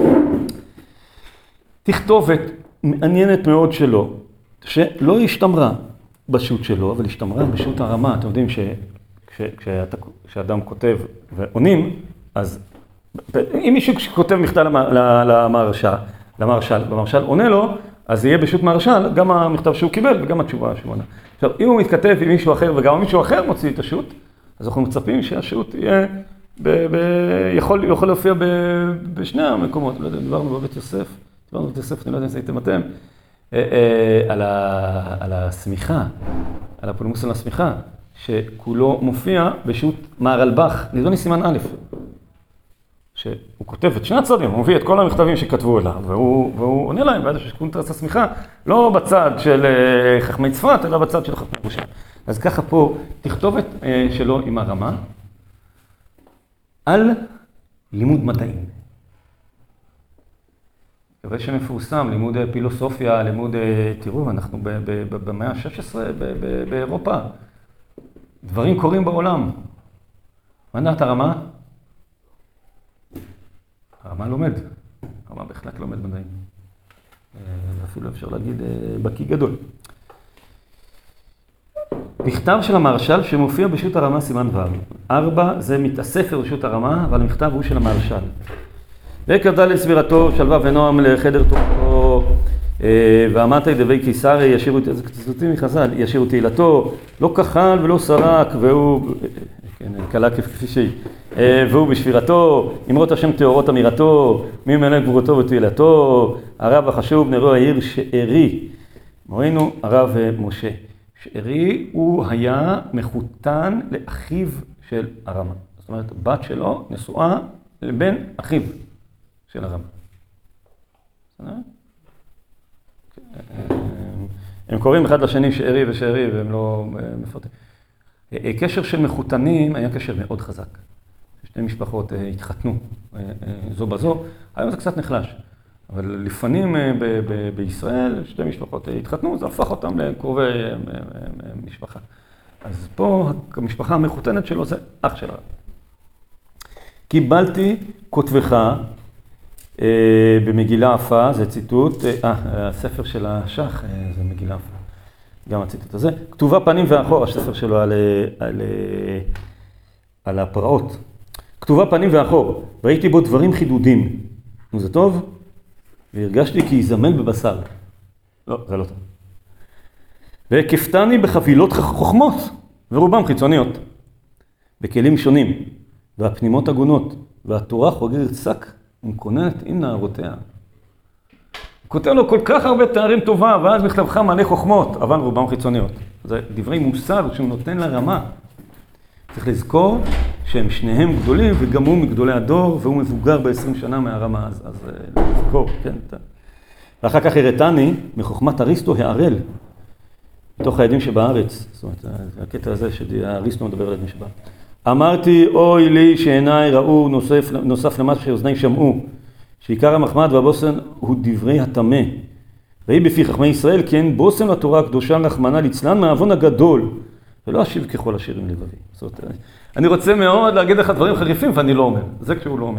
תכתובת מעניינת מאוד שלו, שלא השתמרה בשו"ת שלו, אבל השתמרה בשו"ת הרמה. אתם יודעים שכשאדם כותב ועונים, אז אם מישהו כותב מכתב למהרש"ל, למהרש"ל, במהרש"ל עונה לו, אז יהיה בשו"ת מהרש"ל גם המכתב שהוא קיבל וגם התשובה שהוא עונה. עכשיו, אם הוא מתכתב עם מישהו אחר וגם מישהו אחר מוציא את השו"ת, אז אנחנו מצפים שהשו"ת יהיה, ב- ב- יכול, יכול להופיע ב- בשני המקומות. לא יודע, דיברנו בבית יוסף, דיברנו בבית יוסף, אני לא יודע אם הייתם אתם, על, ה- על הסמיכה, על הפולמוס על הסמיכה, שכולו מופיע בשו"ת מהרלב"ח, נידוני סימן א', שהוא כותב את שני הצדדים, הוא מביא את כל המכתבים שכתבו אליו, והוא, והוא עונה להם, ועד ששכון תרס הסמיכה, לא בצד של חכמי צפת, אלא בצד של חכמי ירושלים. אז ככה פה, תכתובת שלו עם הרמה, על לימוד מדעים. כזה שמפורסם, לימוד פילוסופיה, לימוד, תראו, אנחנו במאה ה-שש עשרה באירופה, דברים קורים בעולם. מה דעת הרמה? הרמה לומד, הרמה בהחלט לומד מדעים. אפילו אפשר להגיד בקי גדול. מכתב של המהרש"ל שמופיע בשו"ת הרמה סימן ו'. ארבע זה הספר בשו"ת הרמה, אבל המכתב הוא של המהרש"ל. וקרתה לסבירתו שלווה ונועם לחדר תורתו, ואמרת דבי קיסרי ישירו, זה ציטוטים מחז"ל, ישירו תהילתו, לא כחל ולא סרק, והוא, כן, קלה כפי שהיא. והוא בשבירתו, אמרות השם תאורות אמירתו, מי מלא גבורתו ותהילתו, הרב החשוב נרו העיר שארי, מורנו הרב משה. שארי הוא היה מחותן לאחיו של הרמה. זאת אומרת, בת שלו נשואה לבן אחיו של הרמה. הם קוראים אחד לשני שארי ושארי והם לא מפרטים. קשר של מחותנים היה קשר מאוד חזק. שתי משפחות התחתנו זו בזו, היום זה קצת נחלש, אבל לפנים בישראל שתי משפחות התחתנו, זה הפך אותם לקרובי משפחה. אז פה המשפחה המחותנת שלו זה אח של הרב. קיבלתי כותבך במגילה עפה, זה ציטוט, אה, הספר של השח זה מגילה עפה, גם הציטוט הזה. כתובה פנים ואחור, הספר שלו על, על, על הפרעות. כתובה פנים ואחור, ראיתי בו דברים חידודים. זה טוב? והרגשתי כי יזמן בבשר. לא, זה לא טוב. והקפתני בחבילות חוכמות, ורובם חיצוניות, בכלים שונים, והפנימות הגונות, והתורה חוגגת שק ומקוננת עם נערותיה. הוא כותב לו כל כך הרבה תארים טובה, ואז מכתבך מלא חוכמות, אבל רובם חיצוניות. זה דברי מוסר שהוא נותן לרמה. צריך לזכור שהם שניהם גדולים, וגם הוא מגדולי הדור, והוא מבוגר ב-עשרים שנה מהרמה, אז, אז לזכור, כן. ואחר כך הראתני מחוכמת אריסטו הערל, מתוך העדים שבארץ. זאת אומרת, הקטע הזה שהאריסטו מדבר על העדים שבארץ. אמרתי, אוי לי שעיניי ראו נוסף, נוסף למה שאוזני שמעו, שעיקר המחמד והבוסן הוא דברי הטמא. והיא בפי חכמי ישראל, כן בוסן לתורה הקדושה נחמנה ליצלן מהעוון הגדול, ולא אשיב ככל השירים לבבי. זאת אומרת, אני רוצה מאוד להגיד לך דברים חריפים ואני לא אומר, זה כשהוא לא אומר.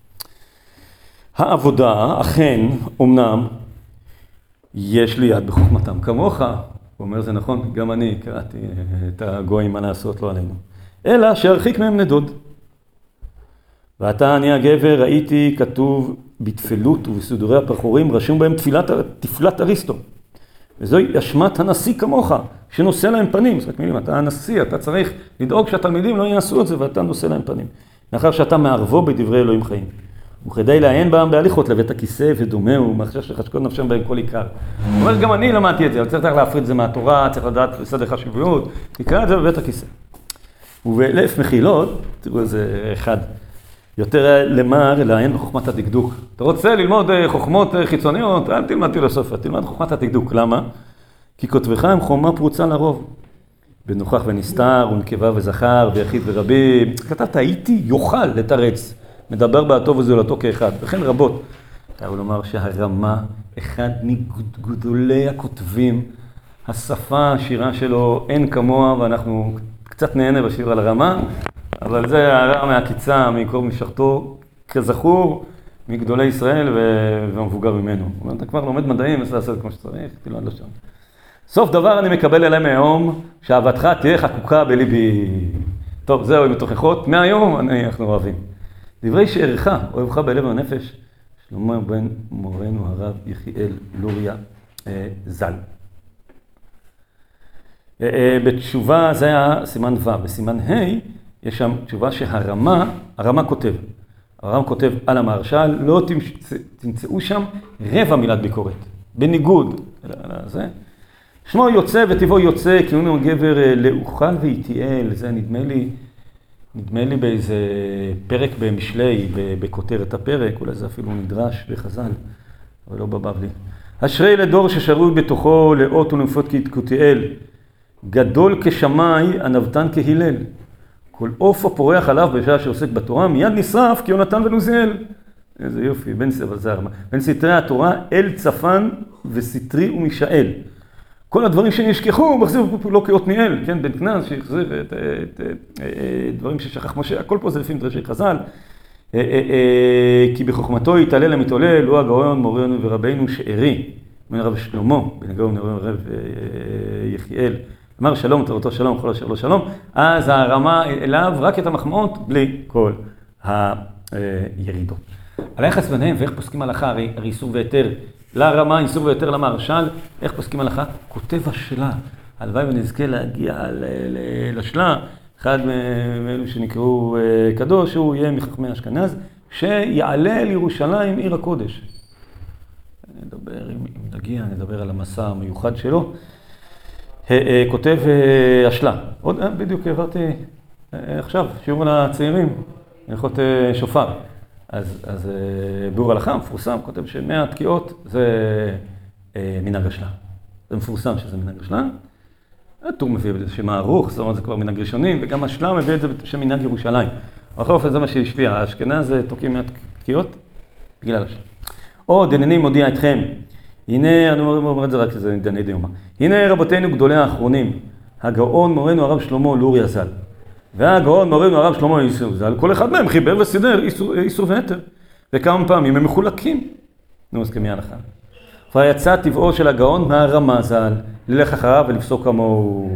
העבודה, אכן, אמנם, יש לי יד בחוכמתם כמוך, הוא אומר זה נכון, גם אני קראתי את הגויים מה לעשות לא עלינו. אלא שהרחיק מהם נדוד. ואתה אני הגבר ראיתי כתוב בתפילות ובסידורי הפרחורים רשום בהם תפילת, תפילת אריסטו. וזוהי אשמת הנשיא כמוך, שנושא להם פנים. זאת מילים, אתה הנשיא, אתה צריך לדאוג שהתלמידים לא יעשו את זה, ואתה נושא להם פנים. לאחר שאתה מערבו בדברי אלוהים חיים. וכדי לעיין בהם בהליכות לבית הכיסא ודומהו, מחשב שחשקות נפשם בהם כל עיקר. זאת אומרת, גם אני למדתי את זה, אבל צריך להפריד את זה מהתורה, צריך לדעת סדר חשיבויות, תקרא את זה בבית הכיסא. ובאלף מחילות, תראו איזה אחד, יותר למר לעיין בחוכמת הדקדוק. אתה רוצה ללמוד חוכמות חיצוניות? אל תלמד פילוסופיה, תלמד חוכמת הדקדוק. למה? כי כותבך הם חומה פרוצה לרוב. בנוכח ונסתר, ונקבה וזכר, ויחיד ורבים. כתבת, הייתי יוכל לתרץ. מדבר בעתו וזולתו כאחד, וכן רבות. אתה יכול לומר שהרמה, אחד מגדולי הכותבים, השפה השירה שלו אין כמוה, ואנחנו קצת נהנה בשיר על הרמה, אבל זה הערה מהקיצה, מקור משרתו, כזכור, מגדולי ישראל והמבוגר ממנו. הוא אומר, אתה כבר לומד מדעים, אז לעשות כמו שצריך, תלמד לו שם. סוף דבר אני מקבל אליהם מהיום, שאהבתך תהיה חקוקה בליבי. טוב, זהו, עם התוכחות, מהיום אנחנו אוהבים. דברי שארך, אוהבך בלב הנפש, שלמה בן מורנו הרב יחיאל לוריה אה, ז"ל. אה, אה, בתשובה, זה היה סימן ו', בסימן ה' יש שם תשובה שהרמה, הרמה כותב. הרמה כותב על המהרש"ל, לא תמצא, תמצאו שם רבע מילת ביקורת, בניגוד לזה. שמו יוצא וטבעו יוצא, כי הוא גבר לאוכל ויתיאל, זה נדמה לי, נדמה לי באיזה פרק במשלי, בכותרת הפרק, אולי זה אפילו נדרש בחז"ל, אבל לא בבבלי. אשרי לדור ששרוי בתוכו לאות ולנפות כתקותיאל, גדול כשמי, ענוותן כהילל. כל עוף הפורח עליו בשעה שעוסק בתורה, מיד נשרף כיונתן ולוזיאל. איזה יופי, בין סבזר, בין סתרי התורה אל צפן וסתרי ומשאל. כל הדברים שנשכחו, מחזיר לא כעתניאל, כן, בן כנז שיחזיר את, את, את, את דברים ששכח משה, הכל פה זה לפי מדרשי חז"ל. כי בחוכמתו יתעלל המתעולל, הוא הגאון מורנו ורבנו שארי, בן הרב שלמה, בן הגאון הרב יחיאל, אמר שלום, תורתו שלום, כל אשר לא שלום, אז הרמה אליו רק את המחמאות בלי כל הירידות. על היחס ביניהם ואיך פוסקים הלכה, הרי איסור והיתר, לרמה, איסור ויותר למהרש"ל, איך פוסקים הלכה? כותב השלה. הלוואי ונזכה להגיע לשלה, אחד מאלו שנקראו קדוש, הוא יהיה מחכמי אשכנז, שיעלה לירושלים עיר הקודש. נדבר, אם נגיע, נדבר על המסע המיוחד שלו. כותב השלה. עוד, בדיוק העברתי עכשיו, שיעור לצעירים, הלכות שופר. אז, אז ביאור הלכה מפורסם, כותב שמאה תקיעות זה אה, מנהג השלה. זה מפורסם שזה מנהג השלה. הטור מביא את זה שם ערוך, זאת אומרת זה כבר מנהג ראשונים, וגם השלה מביא את זה בשם מנהג ירושלים. בכל אופן זה מה שהשפיע, האשכנז זה תוקים מאה תקיעות בגלל השלה. עוד, הנני מודיע אתכם, הנה, אני אומר את זה רק שזה דני דיומה, הנה רבותינו גדולי האחרונים, הגאון מורנו הרב שלמה לוריה ז"ל. והגאון מורנו הרב שלמה איסור ז"ל, כל אחד מהם חיבר וסידר איסור, איסור והיתר. וכמה פעמים הם מחולקים. נו, אז כמי הלכה. ויצא טבעו של הגאון מהרמה ז"ל, ללך אחריו ולפסוק כמוהו.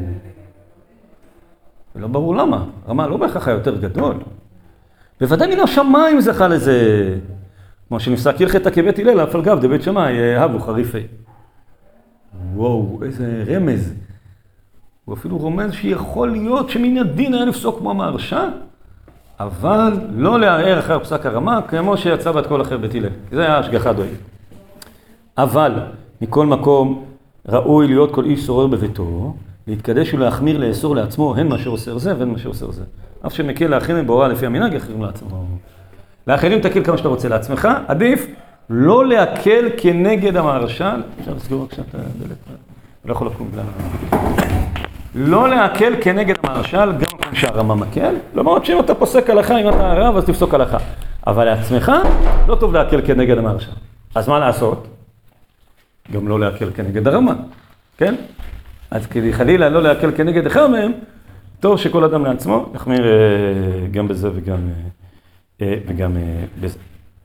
ולא ברור למה. רמה לא בהכרח יותר גדול. בוודאי מן השמיים זכה לזה. כמו שנפסק הלכתא כבית הלל, אף על גב דבית שמאי, הבו חריפי. וואו, איזה רמז. הוא אפילו רומז שיכול להיות שמן הדין היה לפסוק כמו המהרש"ל, אבל לא לערער אחר פסק הרמה, כמו שיצא בת כל אחר בית הלל. זה היה השגחה דואגת. אבל מכל מקום ראוי להיות כל איש שורר בביתו, להתקדש ולהחמיר לאסור לעצמו, הן מה שאוסר זה והן מה שאוסר זה. אף שמקל לאחרים בהוראה לפי המנהג, יחרים לעצמו. לאחרים תקל כמה שאתה רוצה לעצמך, עדיף לא להקל כנגד המהרש"ל. אפשר לסגור רק שאתה דלת, לא יכול לקום בגלל הרמה. לא להקל כנגד המהרש"ל, גם כמו שהרמה מקל, למרות שאם אתה פוסק הלכה, אם אתה הרב, אז תפסוק הלכה. אבל לעצמך, לא טוב להקל כנגד המהרש"ל. אז מה לעשות? גם לא להקל כנגד הרמה, כן? אז כדי חלילה לא להקל כנגד אחד מהם, טוב שכל אדם לעצמו יחמיר גם בזה וגם, וגם בזה.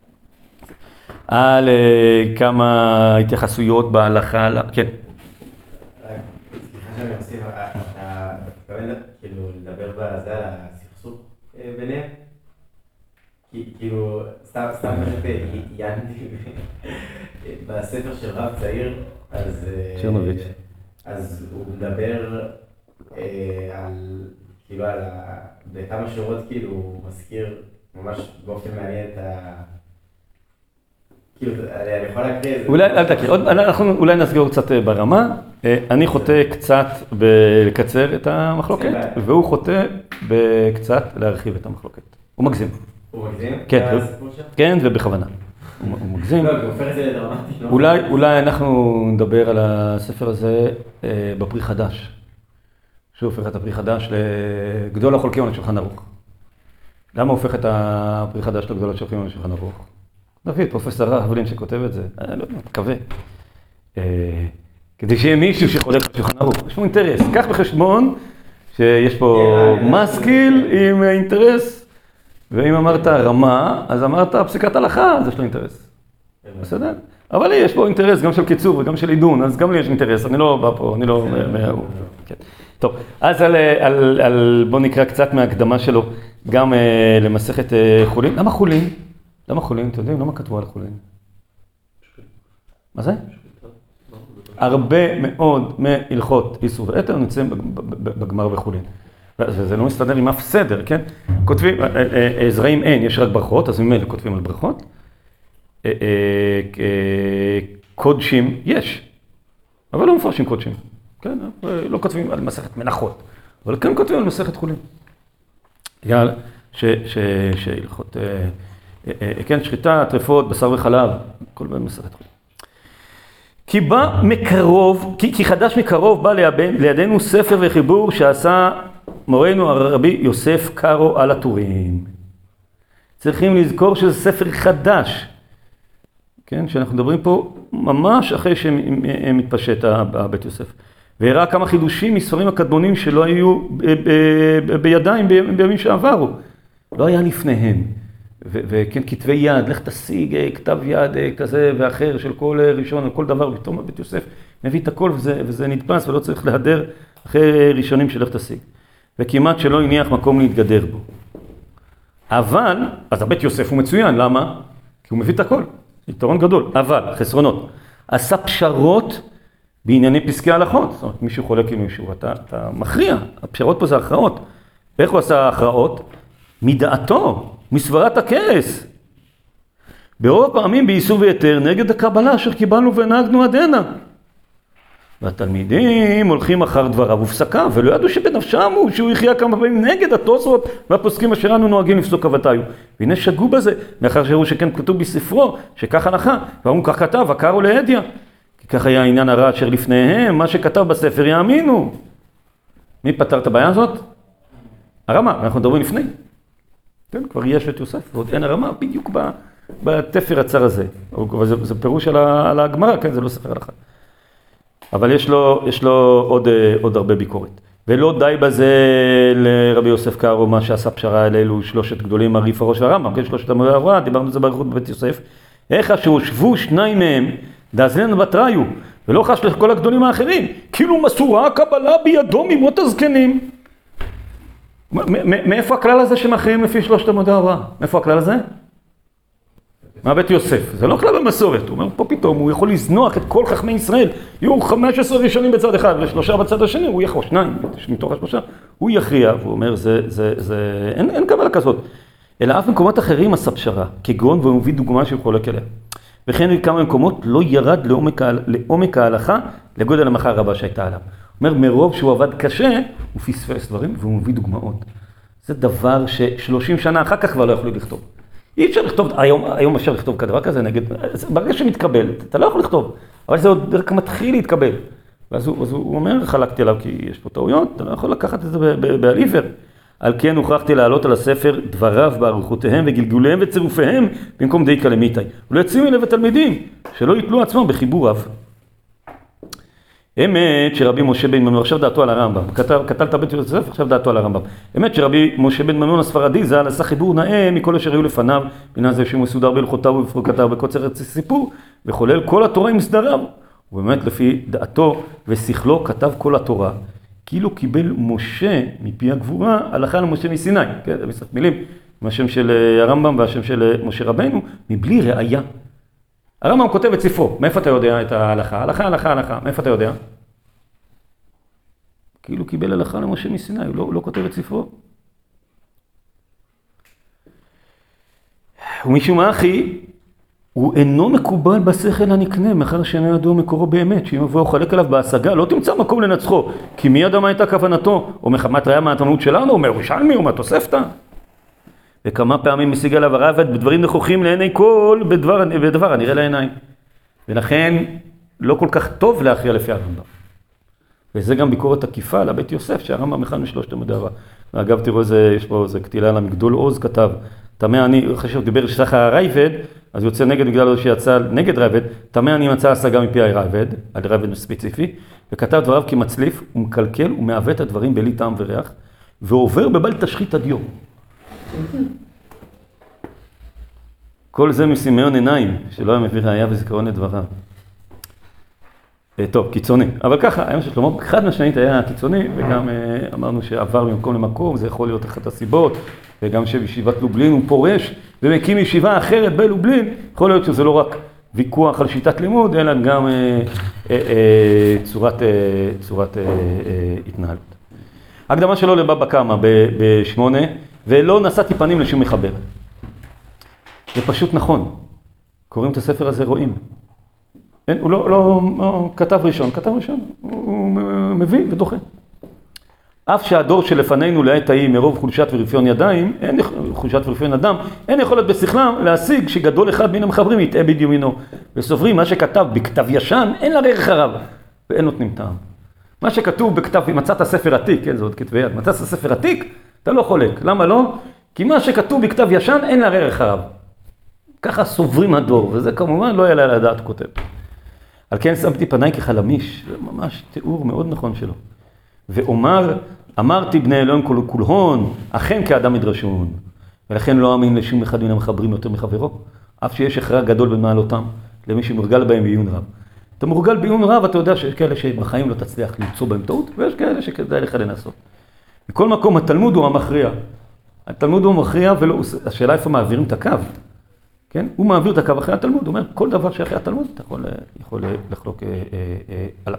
על כמה התייחסויות בהלכה, כן. סליחה שאני אוסיף, אתה מתכוון כאילו לדבר בזה על הסכסוך ביניהם? כאילו, סתם, סתם פשוט עיינתי בספר של רב צעיר, אז... צ'רנוביץ'. אז הוא מדבר על, כאילו, על ה... בכמה שורות, כאילו, הוא מזכיר ממש באופן מעניין את ה... כאילו, אני יכול להקריא את זה. אולי, אל תקריא, אנחנו אולי נסגור קצת ברמה. אני חוטא קצת בלקצר את המחלוקת, והוא חוטא בקצת להרחיב את המחלוקת. הוא מגזים. הוא מגזים? כן, כן, ובכוונה. הוא מגזים. לא, הוא הופך את זה לדרמטי. אולי, אולי אנחנו נדבר על הספר הזה בפרי חדש. שהוא הופך את הפרי חדש לגדול החולקים על השולחן ערוך. למה הוא הופך את הפרי חדש לגדול החולקים על השולחן ערוך? דוד, פרופסור אבלין שכותב את זה, אני לא יודע, מקווה. כדי שיהיה מישהו שחולק על השולחן ערוך. יש פה אינטרס. קח בחשבון שיש פה משכיל עם אינטרס, ואם אמרת רמה, אז אמרת פסיקת הלכה, אז יש לו אינטרס. בסדר? אבל יש פה אינטרס גם של קיצור וגם של עידון, אז גם לי יש אינטרס, אני לא בא פה, אני לא... טוב, אז בואו נקרא קצת מההקדמה שלו, גם למסכת חולין. למה חולין? למה חולין? אתם יודעים, למה כתבו על חולין? מה זה? הרבה מאוד מהלכות איסור ואתר נמצאים בגמר וחולין. וזה לא מסתדר עם אף סדר, כן? כותבים, זרעים אין, יש רק ברכות, אז ממילא כותבים על ברכות. קודשים יש, אבל לא מפרשים קודשים, כן? לא כותבים על מסכת מנחות, אבל כן כותבים על מסכת חולין. יאללה, שהלכות, כן, שחיטה, טרפות, בשר וחלב, כל בין מסכת חולין. כי בא מקרוב, כי, כי חדש מקרוב בא לידינו ספר וחיבור שעשה מורנו הרבי יוסף קארו על הטורים. צריכים לזכור שזה ספר חדש, כן, שאנחנו מדברים פה ממש אחרי שמתפשט הבית יוסף. והראה כמה חידושים מספרים הקדמונים שלא היו בידיים בימים שעברו. לא היה לפניהם. וכן, כתבי יד, לך תשיג כתב יד כזה ואחר של כל ראשון, כל דבר, פתאום הבית יוסף מביא את הכל וזה, וזה נתפס ולא צריך להדר אחרי ראשונים של לך תשיג. וכמעט שלא הניח מקום להתגדר בו. אבל, אז הבית יוסף הוא מצוין, למה? כי הוא מביא את הכל, יתרון גדול, אבל, חסרונות. עשה פשרות בענייני פסקי הלכות, זאת אומרת, מישהו חולק עם מישהו, אתה, אתה מכריע, הפשרות פה זה הכרעות. איך הוא עשה הכרעות? מדעתו, מסברת הכרס. ברוב פעמים באיסור ויתר נגד הקבלה אשר קיבלנו ונהגנו עד הנה. והתלמידים הולכים אחר דבריו ופסקיו, ולא ידעו שבנפשם הוא שהוא יחיה כמה פעמים נגד התוספות והפוסקים אשר אנו נוהגים לפסוק אבותיו. והנה שגו בזה, מאחר שהראו שכן כתוב בספרו, שכך הלכה, ואמרו כך כתב, עקר ולהדיא. כי כך היה העניין הרע אשר לפניהם, מה שכתב בספר יאמינו. מי פתר את הבעיה הזאת? הרמה, אנחנו מדברים לפני. כן, כבר יש את יוסף, ועוד אין הרמה בדיוק בתפר הצר הזה. זה, זה פירוש על הגמרא, כן, זה לא ספר הלכה. אבל יש לו, יש לו עוד, עוד הרבה ביקורת. ולא די בזה לרבי יוסף קארו, מה שעשה פשרה על אלו שלושת גדולים, הריף הראש והרמב"ם, כן, שלושת עמודי אברהם, דיברנו את זה באריכות בבית יוסף. איך שהושבו שניים מהם, דאזלן בתראיו, ולא חש לכל הגדולים האחרים, כאילו מסורה הקבלה בידו ממות הזקנים. מאיפה הכלל הזה שמכריעים לפי שלושת עמודי אברהם? מאיפה הכלל הזה? מהבית יוסף. זה לא כלל במסורת. הוא אומר, פה פתאום הוא יכול לזנוח את כל חכמי ישראל. יהיו חמש עשרה ראשונים בצד אחד ושלושה בצד השני, הוא יכול, שניים, מתוך השלושה. הוא יכריע, והוא אומר, זה, זה, זה, אין, אין קבלה כזאת. אלא אף מקומות אחרים עשה פשרה, כגון והוא מביא דוגמה שהוא חולק אליה. וכן בכמה מקומות לא ירד לעומק, לעומק ההלכה לגודל המחה הרבה שהייתה עליו. הוא אומר, מרוב שהוא עבד קשה, הוא פספס דברים והוא מביא דוגמאות. זה דבר ששלושים שנה אחר כך כבר לא יכולו לכתוב. אי אפשר לכתוב, היום, היום אפשר לכתוב כדבר כזה נגד, ברגע שמתקבל, אתה לא יכול לכתוב, אבל זה עוד רק מתחיל להתקבל. ואז הוא, אז הוא אומר, חלקתי עליו כי יש פה טעויות, אתה לא יכול לקחת את זה בעליבר. על כן הוכרחתי לעלות על הספר דבריו באריכותיהם וגלגוליהם וצירופיהם במקום דייקה למיתי. ולא יציעו אליו התלמידים, שלא יתלו עצמם בחיבור רב. אמת שרבי משה בן ממון, עכשיו דעתו על הרמב"ם, כתב, כתב את הבית יוסף, עכשיו דעתו על הרמב"ם. אמת שרבי משה בן ממון הספרדי ז"ל עשה חיבור נאה מכל אשר היו לפניו, בעניין זה שמסודר בהלכותיו ובפרקותיו בקוצר סיפור, וחולל כל התורה עם סדריו. ובאמת לפי דעתו ושכלו כתב כל התורה, כאילו קיבל משה מפי הגבורה הלכה למשה מסיני, כן, זה משחק מילים, עם השם של הרמב"ם והשם של משה רבנו, מבלי ראיה. הרמב"ם כותב את ספרו, מאיפה אתה יודע את ההלכה? הלכה, הלכה, הלכה, מאיפה אתה יודע? כאילו קיבל הלכה למשה מסיני, הוא לא, הוא לא כותב את ספרו. ומשום אחי, הוא אינו מקובל בשכל הנקנה, מאחר שאינו ידוע מקורו באמת, שאם יבוא חלק עליו בהשגה, לא תמצא מקום לנצחו, כי מי ידע מה הייתה כוונתו, או מחמת ראיה מהתלמוד שלנו, או מירושלמי, או מהתוספתא. וכמה פעמים משיג עליו הרב בדברים נכוחים לעיני כל, בדבר, בדבר הנראה לעיניים. ולכן לא כל כך טוב להכריע לפי הרמב"ם. וזה גם ביקורת עקיפה על הבית יוסף, שהרמב"ם אחד משלושת תלמודי הרב. ואגב, תראו איזה, יש פה איזה כתילה על המגדול עוז כתב, תמה אני, אחרי שהוא דיבר שסך הרייבד, אז יוצא נגד בגלל שיצא נגד רייבד, תמה אני מצא השגה מפי הרייבד, על רייבד ספציפי, וכתב דבריו כמצליף, ומקלקל ומעוות הדברים בלי טעם וריח, ועובר בבל תשחית הדיו. כל זה מסימיון עיניים, שלא היה מביא ראיה וזיכרון לדבריו. טוב, קיצוני. אבל ככה, היום של שלמה, אחד מהשנית היה קיצוני, וגם אמרנו שעבר ממקום למקום, זה יכול להיות אחת הסיבות, וגם שבישיבת לובלין הוא פורש, ומקים ישיבה אחרת בלובלין, יכול להיות שזה לא רק ויכוח על שיטת לימוד, אלא גם אה, אה, אה, צורת, אה, צורת אה, אה, התנהלות. הקדמה שלו לבבא קמא בשמונה, ולא נשאתי פנים לשום מחבר. זה פשוט נכון. קוראים את הספר הזה, רואים. אין, הוא לא, לא, לא כתב ראשון, כתב ראשון, הוא מביא ודוחה. אף שהדור שלפנינו לעת ההיא מרוב חולשת ורפיון ידיים, אין, חולשת ורפיון אדם, אין יכולת בשכלם להשיג שגדול אחד מן המחברים יטעה בדיומינו. וסוברים, מה שכתב בכתב ישן, אין לערך הרב, ואין נותנים טעם. מה שכתוב בכתב, מצאת ספר עתיק, כן, זה עוד כתבי יד, מצאת ספר עתיק, אתה לא חולק. למה לא? כי מה שכתוב בכתב ישן, אין לערך הרב. ככה סוברים הדור, וזה כמובן לא יעלה לדעת כותב. על כן שמתי פניי כחלמיש, זה ממש תיאור מאוד נכון שלו. ואומר, אמרתי בני אלוהים כל כולהון, אכן כאדם מדרשון. ולכן לא אמין לשום אחד מן המחברים יותר מחברו, אף שיש הכרח גדול במעלותם, למי שמורגל בהם בעיון רב. אתה מורגל בעיון רב, אתה יודע שיש כאלה שבחיים לא תצליח למצוא בהם טעות, ויש כאלה שכדאי לך לנסות. בכל מקום, התלמוד הוא המכריע. התלמוד הוא המכריע, ולא, השאלה איפה מעבירים את הקו. כן? הוא מעביר את הקו אחרי התלמוד, הוא אומר, כל דבר שאחרי התלמוד, אתה יכול, יכול לחלוק אה, אה, אה, עליו.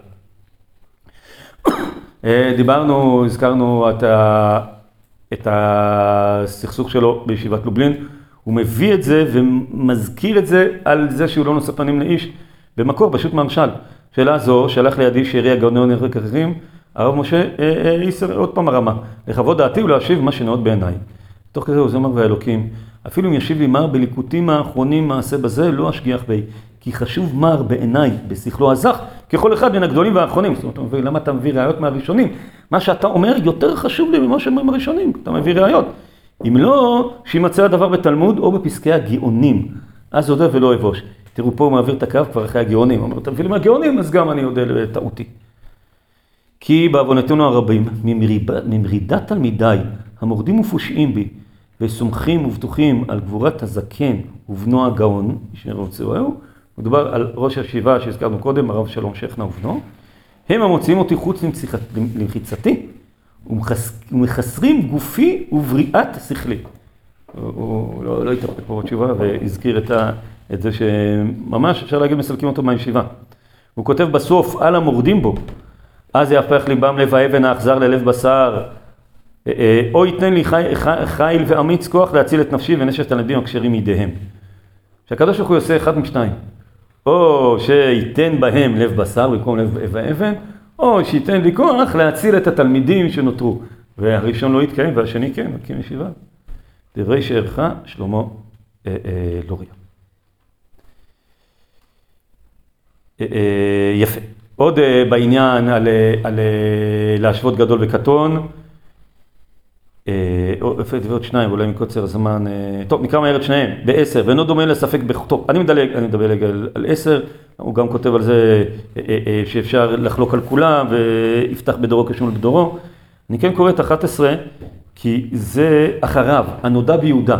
דיברנו, הזכרנו את, ה, את הסכסוך שלו בישיבת לובלין, הוא מביא את זה ומזכיר את זה על זה שהוא לא נושא פנים לאיש, במקור פשוט ממשל. שאלה זו, שלח לידי שארי הגאון נרק אחרים, הרב משה איסר עוד פעם הרמה, לכבוד דעתי ולהשיב מה שנאות בעיניי. תוך כזה הוא זמר והאלוקים, אפילו אם ישיב לי מר בליקוטים האחרונים מעשה בזה, לא אשגיח בי, כי חשוב מר בעיניי, בשכלו הזך, ככל אחד מן הגדולים והאחרונים. זאת אומרת, למה אתה מביא ראיות מהראשונים? מה שאתה אומר יותר חשוב לי ממה שאומרים הראשונים, אתה מביא ראיות. אם לא, שימצא הדבר בתלמוד או בפסקי הגאונים, אז יודע ולא אבוש. תראו פה הוא מעביר את הקו כבר אחרי הגאונים, הוא אומר, אתה מביא לי מהגאונים, אז גם אני יודע לטעותי. כי בעוונותינו הרבים, ממרידת תלמידיי, המורדים ופושעים בי, וסומכים ובטוחים על גבורת הזקן ובנו הגאון, שרוצה הוא, מדובר על ראש הישיבה שהזכרנו קודם, הרב שלום שכנה ובנו, הם המוציאים אותי חוץ למחיצתי, ומחסרים גופי ובריאת שכלי. הוא לא, לא התאפק פה בתשובה והזכיר את, ה, את זה שממש אפשר להגיד מסלקים אותו מהישיבה. הוא כותב בסוף, על המורדים בו, אז יהפך ליבם לב האבן האכזר ללב בשר, או ייתן לי חי, חיל ואמיץ כוח להציל את נפשי ונשת תלמידים הכשרים מידיהם. שהקדוש ברוך הוא יעשה אחד משניים. או שייתן בהם לב בשר במקום לב האבן, או שייתן לי כוח להציל את התלמידים שנותרו. והראשון לא יתקיים והשני כן, מקים ישיבה. דברי שערך שלמה אה, אה, לוריה. אה, אה, יפה. עוד אה, בעניין על, על אה, להשוות גדול וקטון, אפשר לדבר עוד שניים, אולי מקוצר הזמן, טוב, נקרא מהר את שניהם, בעשר, ואינו דומה לספק טוב, אני מדלג, אני מדלג על, על עשר, הוא גם כותב על זה שאפשר לחלוק על כולם, ויפתח בדורו כשמול בדורו. אני כן קורא את אחת עשרה, כי זה אחריו, הנודע ביהודה.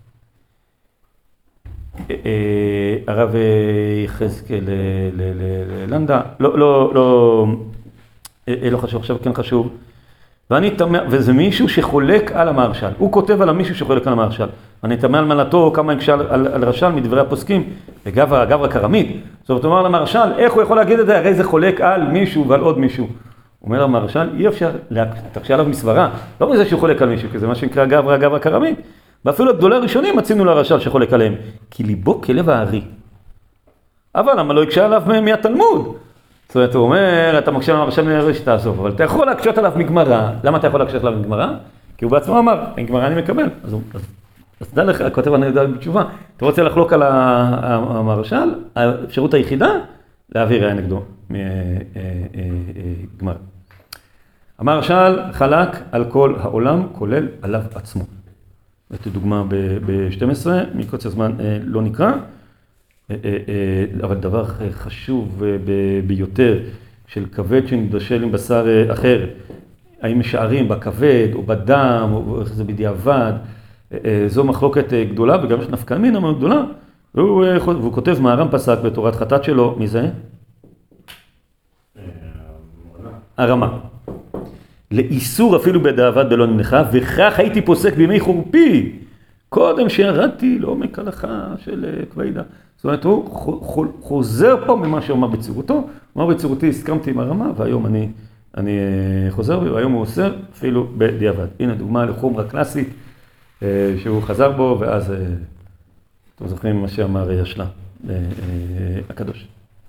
הרב יחזקאל ללנדה, לא, לא, לא, לא חשוב, עכשיו כן חשוב. ואני תמה, וזה מישהו שחולק על המהרש"ל. הוא כותב על המישהו שחולק על המהרש"ל. אני תמה על מעלתו כמה יקשה על, על, על רש"ל מדברי הפוסקים, וגברא, גברא כרמית. זאת אומרת, למהרש"ל, איך הוא יכול להגיד את זה? הרי זה חולק על מישהו ועל עוד מישהו. הוא אומר למהרש"ל, אי אפשר, תקשה עליו מסברה, לא מזה שהוא חולק על מישהו, כי זה מה שנקרא גברא, גברא כרמית. ואפילו גדולי הראשונים מצינו לרש"ל שחולק עליהם, כי ליבו כלב הארי. אבל למה לא יקשה עליו מהתלמוד? זאת אומרת, הוא אומר, אתה מקשה על המהרש"ל מנהל שתעזוב, אבל אתה יכול להקשות עליו מגמרא. למה אתה יכול להקשות עליו מגמרא? כי הוא בעצמו אמר, מגמרא אני מקבל. אז הוא, אז, אז דע לך, כותב אני יודע בתשובה, אתה רוצה לחלוק על המהרש"ל, האפשרות היחידה, להעביר היה נגדו מגמרא. המהרש"ל חלק על כל העולם, כולל עליו עצמו. זאת דוגמה ב-שתים עשרה, מקוצר זמן לא נקרא, אבל דבר חשוב ביותר של כבד שנתבשל עם בשר אחר, האם משערים בכבד או בדם או איך זה בדיעבד, זו מחלוקת גדולה וגם יש נפקא מינה מאוד גדולה, והוא, והוא כותב מהר"ם פסק בתורת חטאת שלו, מי זה? הרמה. לאיסור אפילו בדיעבד בלא נמלכה, וכך הייתי פוסק בימי חורפי, קודם שירדתי לעומק הלכה של כביידה. זאת אומרת, הוא חוזר פה ממה שאומר בצירותו, הוא אומר בצירותי, הסכמתי עם הרמה, והיום אני, אני חוזר בי, והיום הוא אוסר אפילו בדיעבד. הנה דוגמה לחומרה קלאסית, שהוא חזר בו, ואז אתם זוכרים מה שאמר ישלה, הקדוש.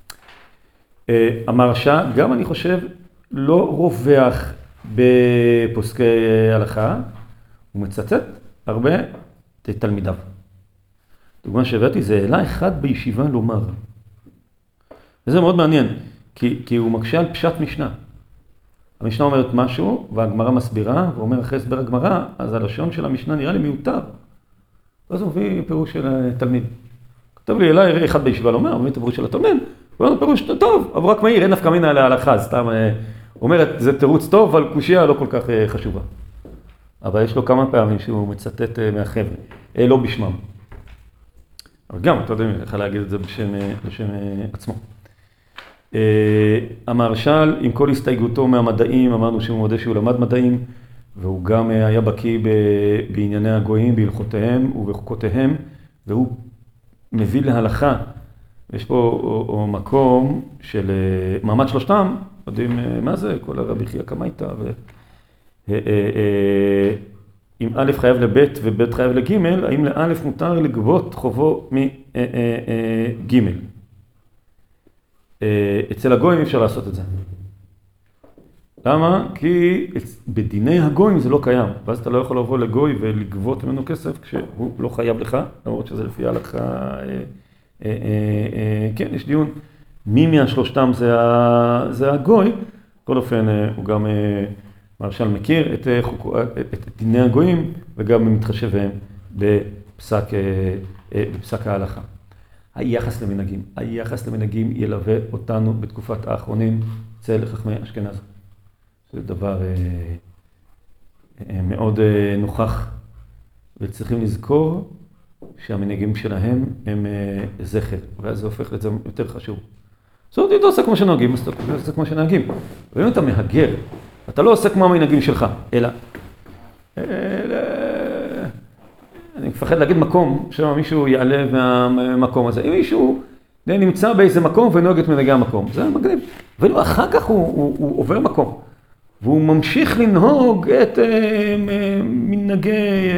המהרש"ל, גם אני חושב, לא רווח בפוסקי הלכה, הוא מצטט הרבה תלמידיו. דוגמה שהבאתי, זה העלה אחד בישיבה לומר. וזה מאוד מעניין, כי, כי הוא מקשה על פשט משנה. המשנה אומרת משהו, והגמרא מסבירה, ואומר אחרי הסבר הגמרא, אז הלשון של המשנה נראה לי מיותר. ואז הוא מביא פירוש של תלמיד. כתב לי אליי אחד בישיבה לומר, הוא מביא את הפירוש של התלמיד, הוא אומר פירוש טוב, אבל רק מהיר, אין נפקא מינה להלכה, סתם, הוא אומר, זה תירוץ טוב, אבל קושיה לא כל כך חשובה. אבל יש לו כמה פעמים שהוא מצטט מהחבר'ה, לא בשמם. אבל גם, אתה יודע, אני יכול להגיד את זה בשם, בשם עצמו. המהרש"ל, עם כל הסתייגותו מהמדעים, אמרנו שהוא מודה שהוא למד מדעים, והוא גם היה בקיא בענייני הגויים, בהלכותיהם ובחוקותיהם, והוא מביא להלכה. יש פה או, או מקום של מעמד שלושתם, יודעים מה זה, כל הרבי חייא קמייתא, ו... אם א' חייב לב' וב' חייב לג', האם לא' מותר לגבות חובו מג'. אצל הגויים אי אפשר לעשות את זה. למה? כי בדיני הגויים זה לא קיים. ואז אתה לא יכול לבוא לגוי ולגבות ממנו כסף כשהוא לא חייב לך, למרות שזה לפי ההלכה. כן, יש דיון. מי מהשלושתם זה הגוי. בכל אופן, הוא גם... מהרש"ל מכיר את, את, את דיני הגויים וגם מתחשב בהם בפסק, בפסק ההלכה. היחס למנהגים, היחס למנהגים ילווה אותנו בתקופת האחרונים אצל חכמי אשכנז. זה דבר מאוד נוכח וצריכים לזכור שהמנהגים שלהם הם זכר, ואז זה הופך לזה יותר חשוב. זאת אומרת, אתה עושה כמו שנהגים, אז אתה עושה כמו שנהגים. ואם אתה מהגר, אתה לא עושה כמו המנהגים שלך, אלא... אני מפחד להגיד מקום, שמישהו יעלה מהמקום הזה. אם מישהו נמצא באיזה מקום ונוהג את מנהגי המקום, זה מגניב. ואילו אחר כך הוא, הוא, הוא עובר מקום, והוא ממשיך לנהוג את מנהגי...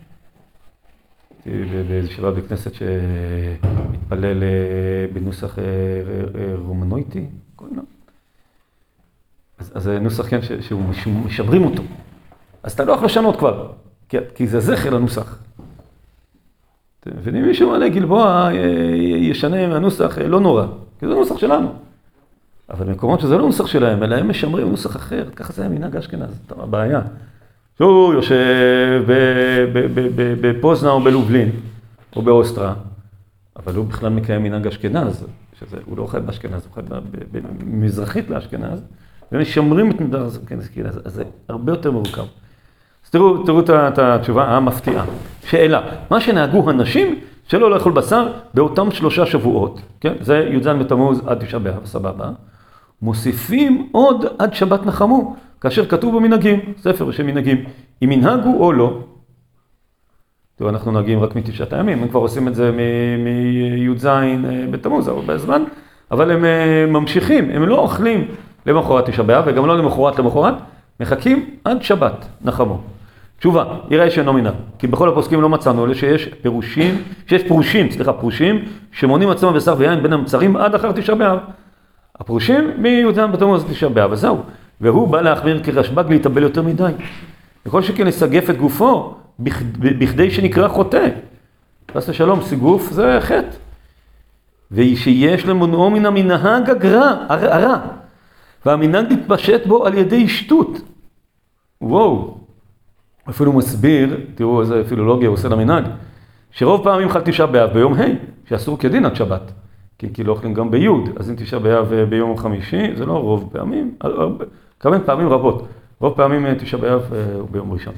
באיזה שבב בכנסת שמתפלל בנוסח רומנויטי, קוראים לו. אז, אז זה נוסח כן שהוא משברים אותו. אז אתה לא יכול לשנות כבר, כי, כי זה זכר לנוסח. ואם מישהו מעלה גלבוע ישנה מהנוסח, לא נורא, כי זה נוסח שלנו. אבל במקומות שזה לא נוסח שלהם, אלא הם משמרים נוסח אחר, ככה זה היה מנהג אשכנז, זאת הבעיה. שהוא יושב בפוזנה או בלובלין, או באוסטרה, אבל הוא בכלל מקיים מנהג אשכנז, שזה, הוא לא חי באשכנז, הוא חי במזרחית לאשכנז, והם משמרים את מנהג אשכנז, אז זה הרבה יותר מורכב. אז תראו, תראו את התשובה המפתיעה. שאלה, מה שנהגו הנשים שלא לאכול בשר באותם שלושה שבועות, כן? זה י"ז בתמוז עד תשעה באב, סבבה. מוסיפים עוד עד שבת נחמו. כאשר כתוב במנהגים, ספר בשם מנהגים, אם מנהגו או לא. טוב, אנחנו נוהגים רק מתשעת הימים, הם כבר עושים את זה מי"ז בתמוז, הרבה זמן, אבל הם ממשיכים, הם לא אוכלים למחרת תשעה באב, וגם לא למחרת למחרת, מחכים עד שבת, נחמו. תשובה, יראה שאינו מנהג, כי בכל הפוסקים לא מצאנו אלה שיש פירושים, שיש פרושים, סליחה, פרושים, שמונים עצמם בשר ויין בין המצרים עד אחר תשעה באב. הפרושים מי"ז בתמוז תשעה באב, וזהו. והוא בא להחמיר כרשב"ג להתאבל יותר מדי. וכל שכן לסגף את גופו, בכדי שנקרא חוטא. חס ושלום, סיגוף זה חטא. ושיש למונעו מן המנהג הגרע, הרע. והמנהג מתפשט בו על ידי שטות. וואו. אפילו מסביר, תראו איזה פילולוגיה הוא עושה למנהג, שרוב פעמים חל תשעה באב ביום ה', שאסור כדין עד שבת. כי, כי לא אוכלים גם ביוד, אז אם תשעה באב ביום חמישי, זה לא רוב פעמים, כמה פעמים רבות. רוב פעמים תשעה באב הוא ביום ראשון.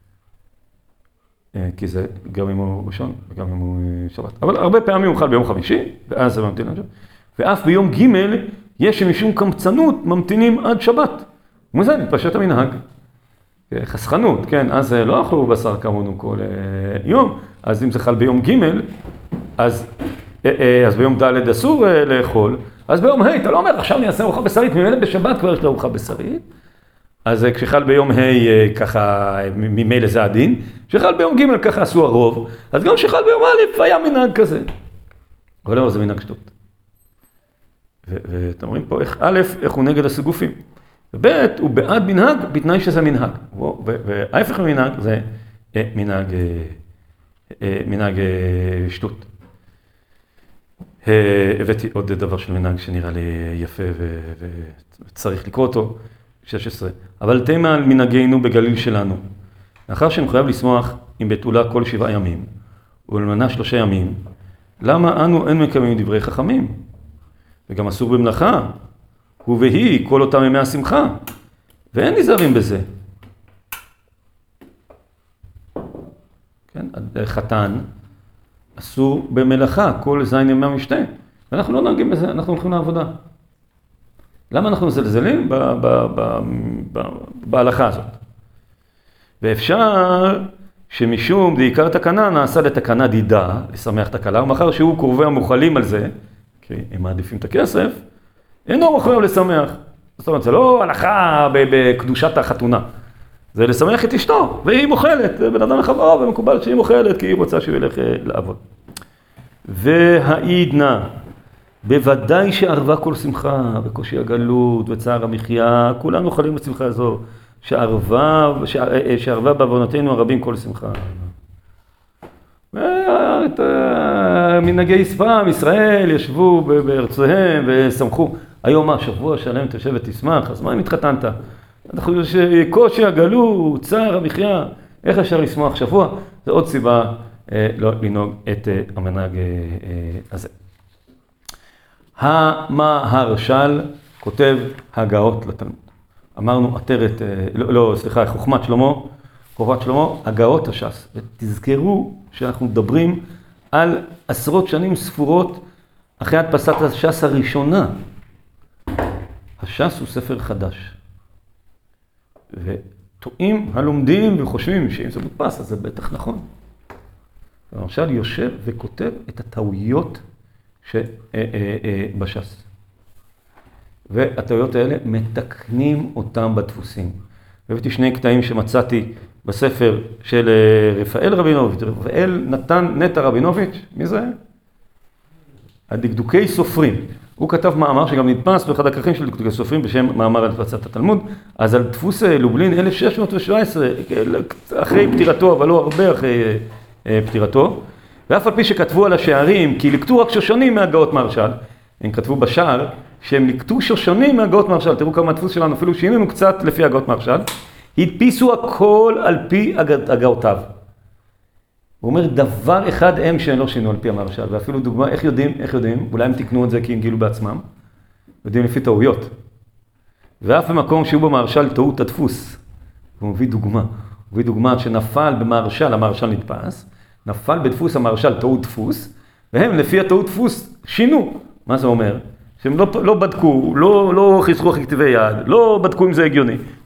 כי זה גם אם הוא ראשון וגם אם הוא שבת. אבל הרבה פעמים הוא חל ביום חמישי, ואז זה ממתין עד שבת. ואף ביום ג' יש שמשום קמצנות ממתינים עד שבת. ומזה נתפשט המנהג. חסכנות, כן, אז לא אכלו בשר כמונו כל יום, אז אם זה חל ביום ג' אז, אז ביום ד' אסור לאכול, אז ביום ה' אתה לא אומר, עכשיו אני אעשה ארוחה בשרית, ממילא בשבת כבר יש לה ארוחה בשרית, אז כשחל ביום ה' ככה, ממילא זה הדין, כשחל ביום ג' ככה עשו הרוב, אז גם כשחל ביום א' היה מנהג כזה. אבל לא, זה מנהג שטות. ואתם אומרים פה, איך א', איך הוא נגד הסיגופים. וב' הוא בעד מנהג, בתנאי שזה מנהג. וההפך ממנהג זה מנהג, מנהג שטות. הבאתי עוד דבר של מנהג שנראה לי יפה וצריך לקרוא אותו, שש עשרה. אבל תמה על מנהגנו בגליל שלנו. לאחר שמחויב לשמוח עם בתולה כל שבעה ימים, ולמנה שלושה ימים, למה אנו אין מקיימים דברי חכמים? וגם אסור במלאכה. ובהי כל אותם ימי השמחה, ואין נזהרים בזה. כן, חתן אסור במלאכה, כל זין ימי המשתה, ואנחנו לא נהגים בזה, אנחנו הולכים לעבודה. למה אנחנו מזלזלים? בהלכה הזאת. ואפשר שמשום דעיקר תקנה נעשה לתקנה דידה, לשמח תקלה, ומאחר שהוא קרובי המוכלים על זה, כי הם מעדיפים את הכסף, אינו מחויב לשמח. זאת אומרת, זה לא הלכה בקדושת החתונה. זה לשמח את אשתו, והיא מוכלת. בן אדם לחברו ומקובל שהיא מוכלת, כי היא רוצה שהוא ילך לעבוד. והעידנה, בוודאי שערבה כל שמחה, בקושי הגלות וצער המחיה, כולנו חולים בשמחה הזו, שערבה, שערבה בעוונותינו הרבים כל שמחה. ואת מנהגי ספם, ישראל, ישבו בארצוהם ושמחו. היום מה, שבוע שלם תשב ותשמח, אז מה אם התחתנת? אנחנו שקושי הגלות, צער המחיה, איך אפשר לשמוח שבוע? זה עוד סיבה אה, לא לנהוג את אה, המנהג אה, אה, הזה. המהרש"ל כותב הגאות לתלמוד. אמרנו עטרת, אה, לא, לא, סליחה, חוכמת שלמה, חוכמת שלמה, הגאות הש"ס. ותזכרו שאנחנו מדברים על עשרות שנים ספורות אחרי הדפסת הש"ס הראשונה. הש"ס הוא ספר חדש. וטועים הלומדים וחושבים שאם זה מודפס, אז זה בטח נכון. למשל יושב וכותב את הטעויות שבש"ס. והטעויות האלה מתקנים אותם בדפוסים. הבאתי שני קטעים שמצאתי בספר של רפאל רבינוביץ'. רפאל נתן נטע רבינוביץ', מי זה? הדקדוקי סופרים. הוא כתב מאמר שגם נדפס באחד הכרכים של דקדוקי סופרים בשם מאמר על הדפסת התלמוד. אז על דפוס לובלין אלף שש מאות שבע עשרה, אחרי פטירתו, אבל לא הרבה אחרי פטירתו, ואף על פי שכתבו על השערים, כי לקטו רק שושנים מהגאות מהרש"ל, הם כתבו בשער שהם לקטו שושנים מהגאות מהרש"ל, תראו כמה הדפוס שלנו, אפילו שינינו קצת לפי הגאות מהרש"ל, הדפיסו הכל על פי הגאותיו. הוא אומר, דבר אחד הם שהם לא שינו על פי המהרש"ל, ואפילו דוגמה, איך יודעים, איך יודעים, אולי הם תקנו את זה כי הם גילו בעצמם, יודעים לפי טעויות. ואף במקום שהוא במהרש"ל טעות הדפוס, הוא מביא דוגמה, הוא מביא דוגמה שנפל במהרש"ל, המהרש"ל נדפס, נפל בדפוס המהרש"ל טעות דפוס, והם לפי הטעות דפוס שינו. מה זה אומר? שהם לא, לא בדקו, לא, לא חיסכו כתבי יד, לא בדקו אם זה הגיוני.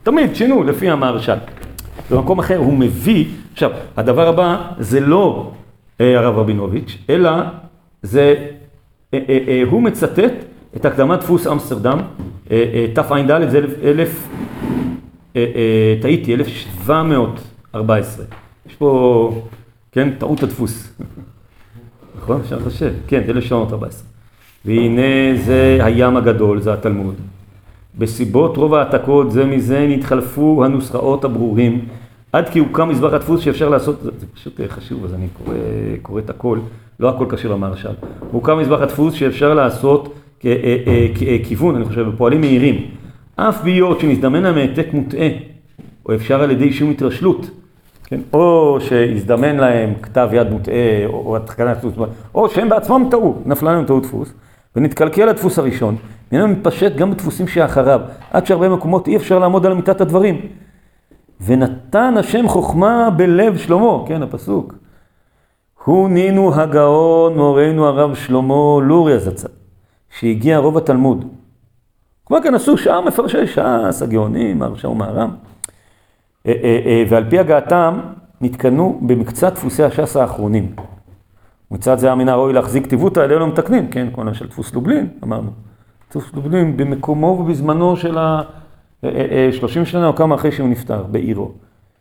תמיד שינו לפי המהרש"ל. במקום אחר הוא מביא, עכשיו, הדבר הבא זה לא הרב רבינוביץ', אלא זה, הוא מצטט את הקדמת דפוס אמסטרדם, תע"ד, זה אלף, טעיתי, אלף שבע מאות וארבע עשרה. יש פה, כן, טעות הדפוס. נכון? אפשר לחשב. כן, זה אלף שבע מאות וארבע עשרה. והנה זה הים הגדול, זה התלמוד. בסיבות רוב העתקות זה מזה נתחלפו הנוסחאות הברורים, עד כי הוקם מזבח הדפוס שאפשר לעשות, זה, זה פשוט חשוב, אז אני קורא, קורא את הכל, לא הכל קשור למהרש"ל. הוקם מזבח הדפוס שאפשר לעשות ככיוון, אני חושב, בפועלים מהירים. אף ביות שנזדמן להם העתק מוטעה, או אפשר על ידי שום התרשלות, כן? או שהזדמן להם כתב יד מוטעה, או, או התקנת דפוס, או שהם בעצמם טעו, נפלה להם טעות דפוס, ונתקלקל הדפוס הראשון, ממנו מתפשט גם בדפוסים שאחריו, עד שהרבה מקומות אי אפשר לעמוד על אמיתת הדברים. ונתן השם חוכמה בלב שלמה, כן, הפסוק. הוא נינו הגאון מורנו הרב שלמה לוריה זצ"ל, שהגיע רוב התלמוד. כמו כאן עשו שעה מפרשי ש"ס, הגאונים, מהרש"א ומהר"ם. ועל פי הגעתם נתקנו במקצת דפוסי הש"ס האחרונים. מצד זה מן הראוי להחזיק כתיבותא, אלה לא מתקנים, כן, כמו למשל דפוס לובלין, אמרנו. דפוס לובלין במקומו ובזמנו של ה-שלושים שנה או כמה אחרי שהוא נפטר, בעירו.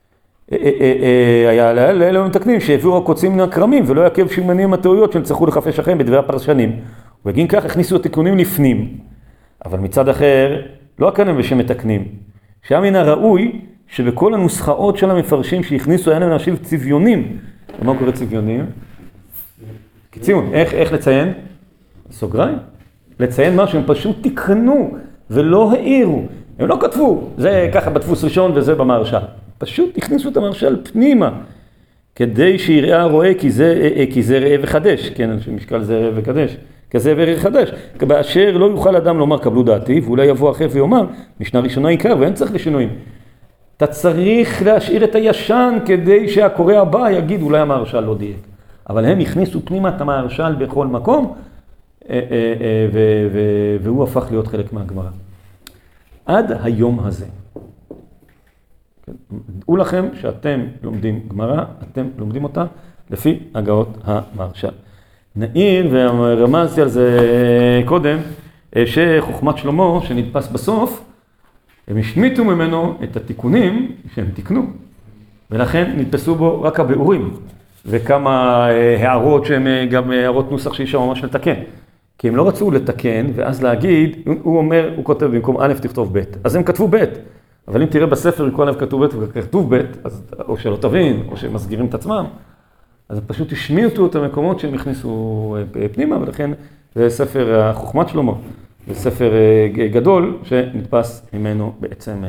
היה לאלה לא מתקנים שהביאו הקוצים מן הכרמים ולא יעכב שימנים הטעויות שנצטרכו לחפש אחריהם בדברי הפרשנים. ובגין כך הכניסו התיקונים לפנים. אבל מצד אחר, לא הקנאים בשם מתקנים. שהיה מן הראוי שבכל הנוסחאות של המפרשים שהכניסו היה להם להשיב צביונים. מה קורא צביונים? ציון, איך, איך לציין? סוגריים. לציין משהו, הם פשוט תיקנו ולא העירו. הם לא כתבו, זה ככה בדפוס ראשון וזה במהרש"ל. פשוט הכניסו את המהרש"ל פנימה, כדי שיראה הרואה כי זה, כי זה ראה וחדש, כן, משקל זה ראה וחדש, כזה וראה וחדש. באשר לא יוכל אדם לומר קבלו דעתי, ואולי יבוא אחר ויאמר, משנה ראשונה עיקר, ואין צריך לשינויים. אתה צריך להשאיר את הישן כדי שהקורא הבא יגיד, אולי המהרש"ל לא דייק. אבל הם הכניסו פנימה את המהרש"ל בכל מקום, והוא הפך להיות חלק מהגמרא. עד היום הזה. דעו לכם שאתם לומדים גמרא, אתם לומדים אותה לפי הגאות המהרש"ל. נעיר, ורמזתי על זה קודם, שחוכמת שלמה שנתפס בסוף, הם השמיטו ממנו את התיקונים שהם תיקנו, ולכן נתפסו בו רק הביאורים, וכמה הערות שהן גם הערות נוסח שאי אפשר ממש לתקן. כי הם לא רצו לתקן, ואז להגיד, הוא אומר, הוא כותב במקום א' תכתוב ב', אז הם כתבו ב', אבל אם תראה בספר כל א' כתוב ב' וכתוב ב', אז או שלא תבין, או שהם מסגירים את עצמם, אז הם פשוט השמיטו את המקומות שהם הכניסו פנימה, ולכן זה ספר חוכמת שלמה, זה ספר גדול שנתפס ממנו בעצם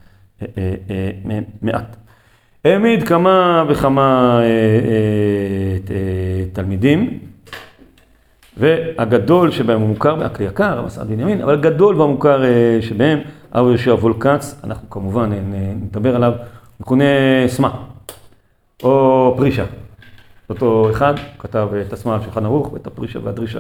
מעט. העמיד כמה וכמה תלמידים, והגדול שבהם הוא מוכר, היקר, המסעד בנימין, אבל הגדול והמוכר שבהם, הרב יהושע וולקץ, אנחנו כמובן נדבר עליו, מכונה סמא, או פרישה. אותו אחד כתב את הסמא על שולחן ערוך, ואת הפרישה והדרישה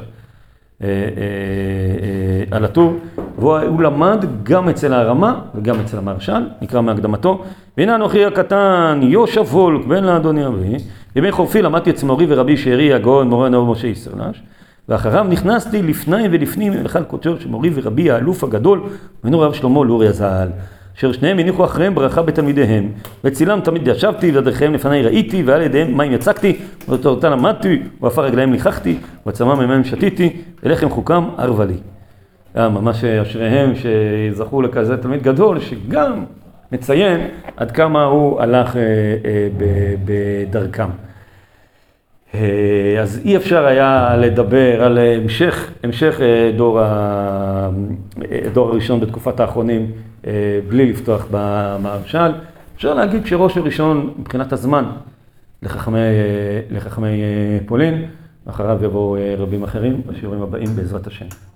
על הטור, והוא למד גם אצל הרמה וגם אצל המהרש"ל, נקרא מהקדמתו. והנה אנוכי הקטן, יהושע וולק, בן לאדוני אבי, בימי חורפי למדתי אצל מורי ורבי שארי, הגאון מורנו משה איסרלש, ואחריו נכנסתי לפני ולפנים אחד קודשו שמורי ורבי האלוף הגדול, ממנו רב שלמה לוריה ז"ל, אשר שניהם הניחו אחריהם ברכה בתלמידיהם, וצילם תמיד ישבתי ודרכיהם לפני ראיתי, ועל ידיהם מים יצקתי, ובתורתה למדתי, ועפר רגליהם ליחכתי, ובצמא מימיהם שתיתי, ולחם חוקם ערבה לי. ממש אשריהם שזכו לכזה תלמיד גדול, שגם מציין עד כמה הוא הלך בדרכם. אז אי אפשר היה לדבר על המשך, המשך דור, ה... דור הראשון בתקופת האחרונים בלי לפתוח במהרש"ל. אפשר להגיד שראש הראשון מבחינת הזמן לחכמי, לחכמי פולין, אחריו יבואו רבים אחרים בשיעורים הבאים בעזרת השם.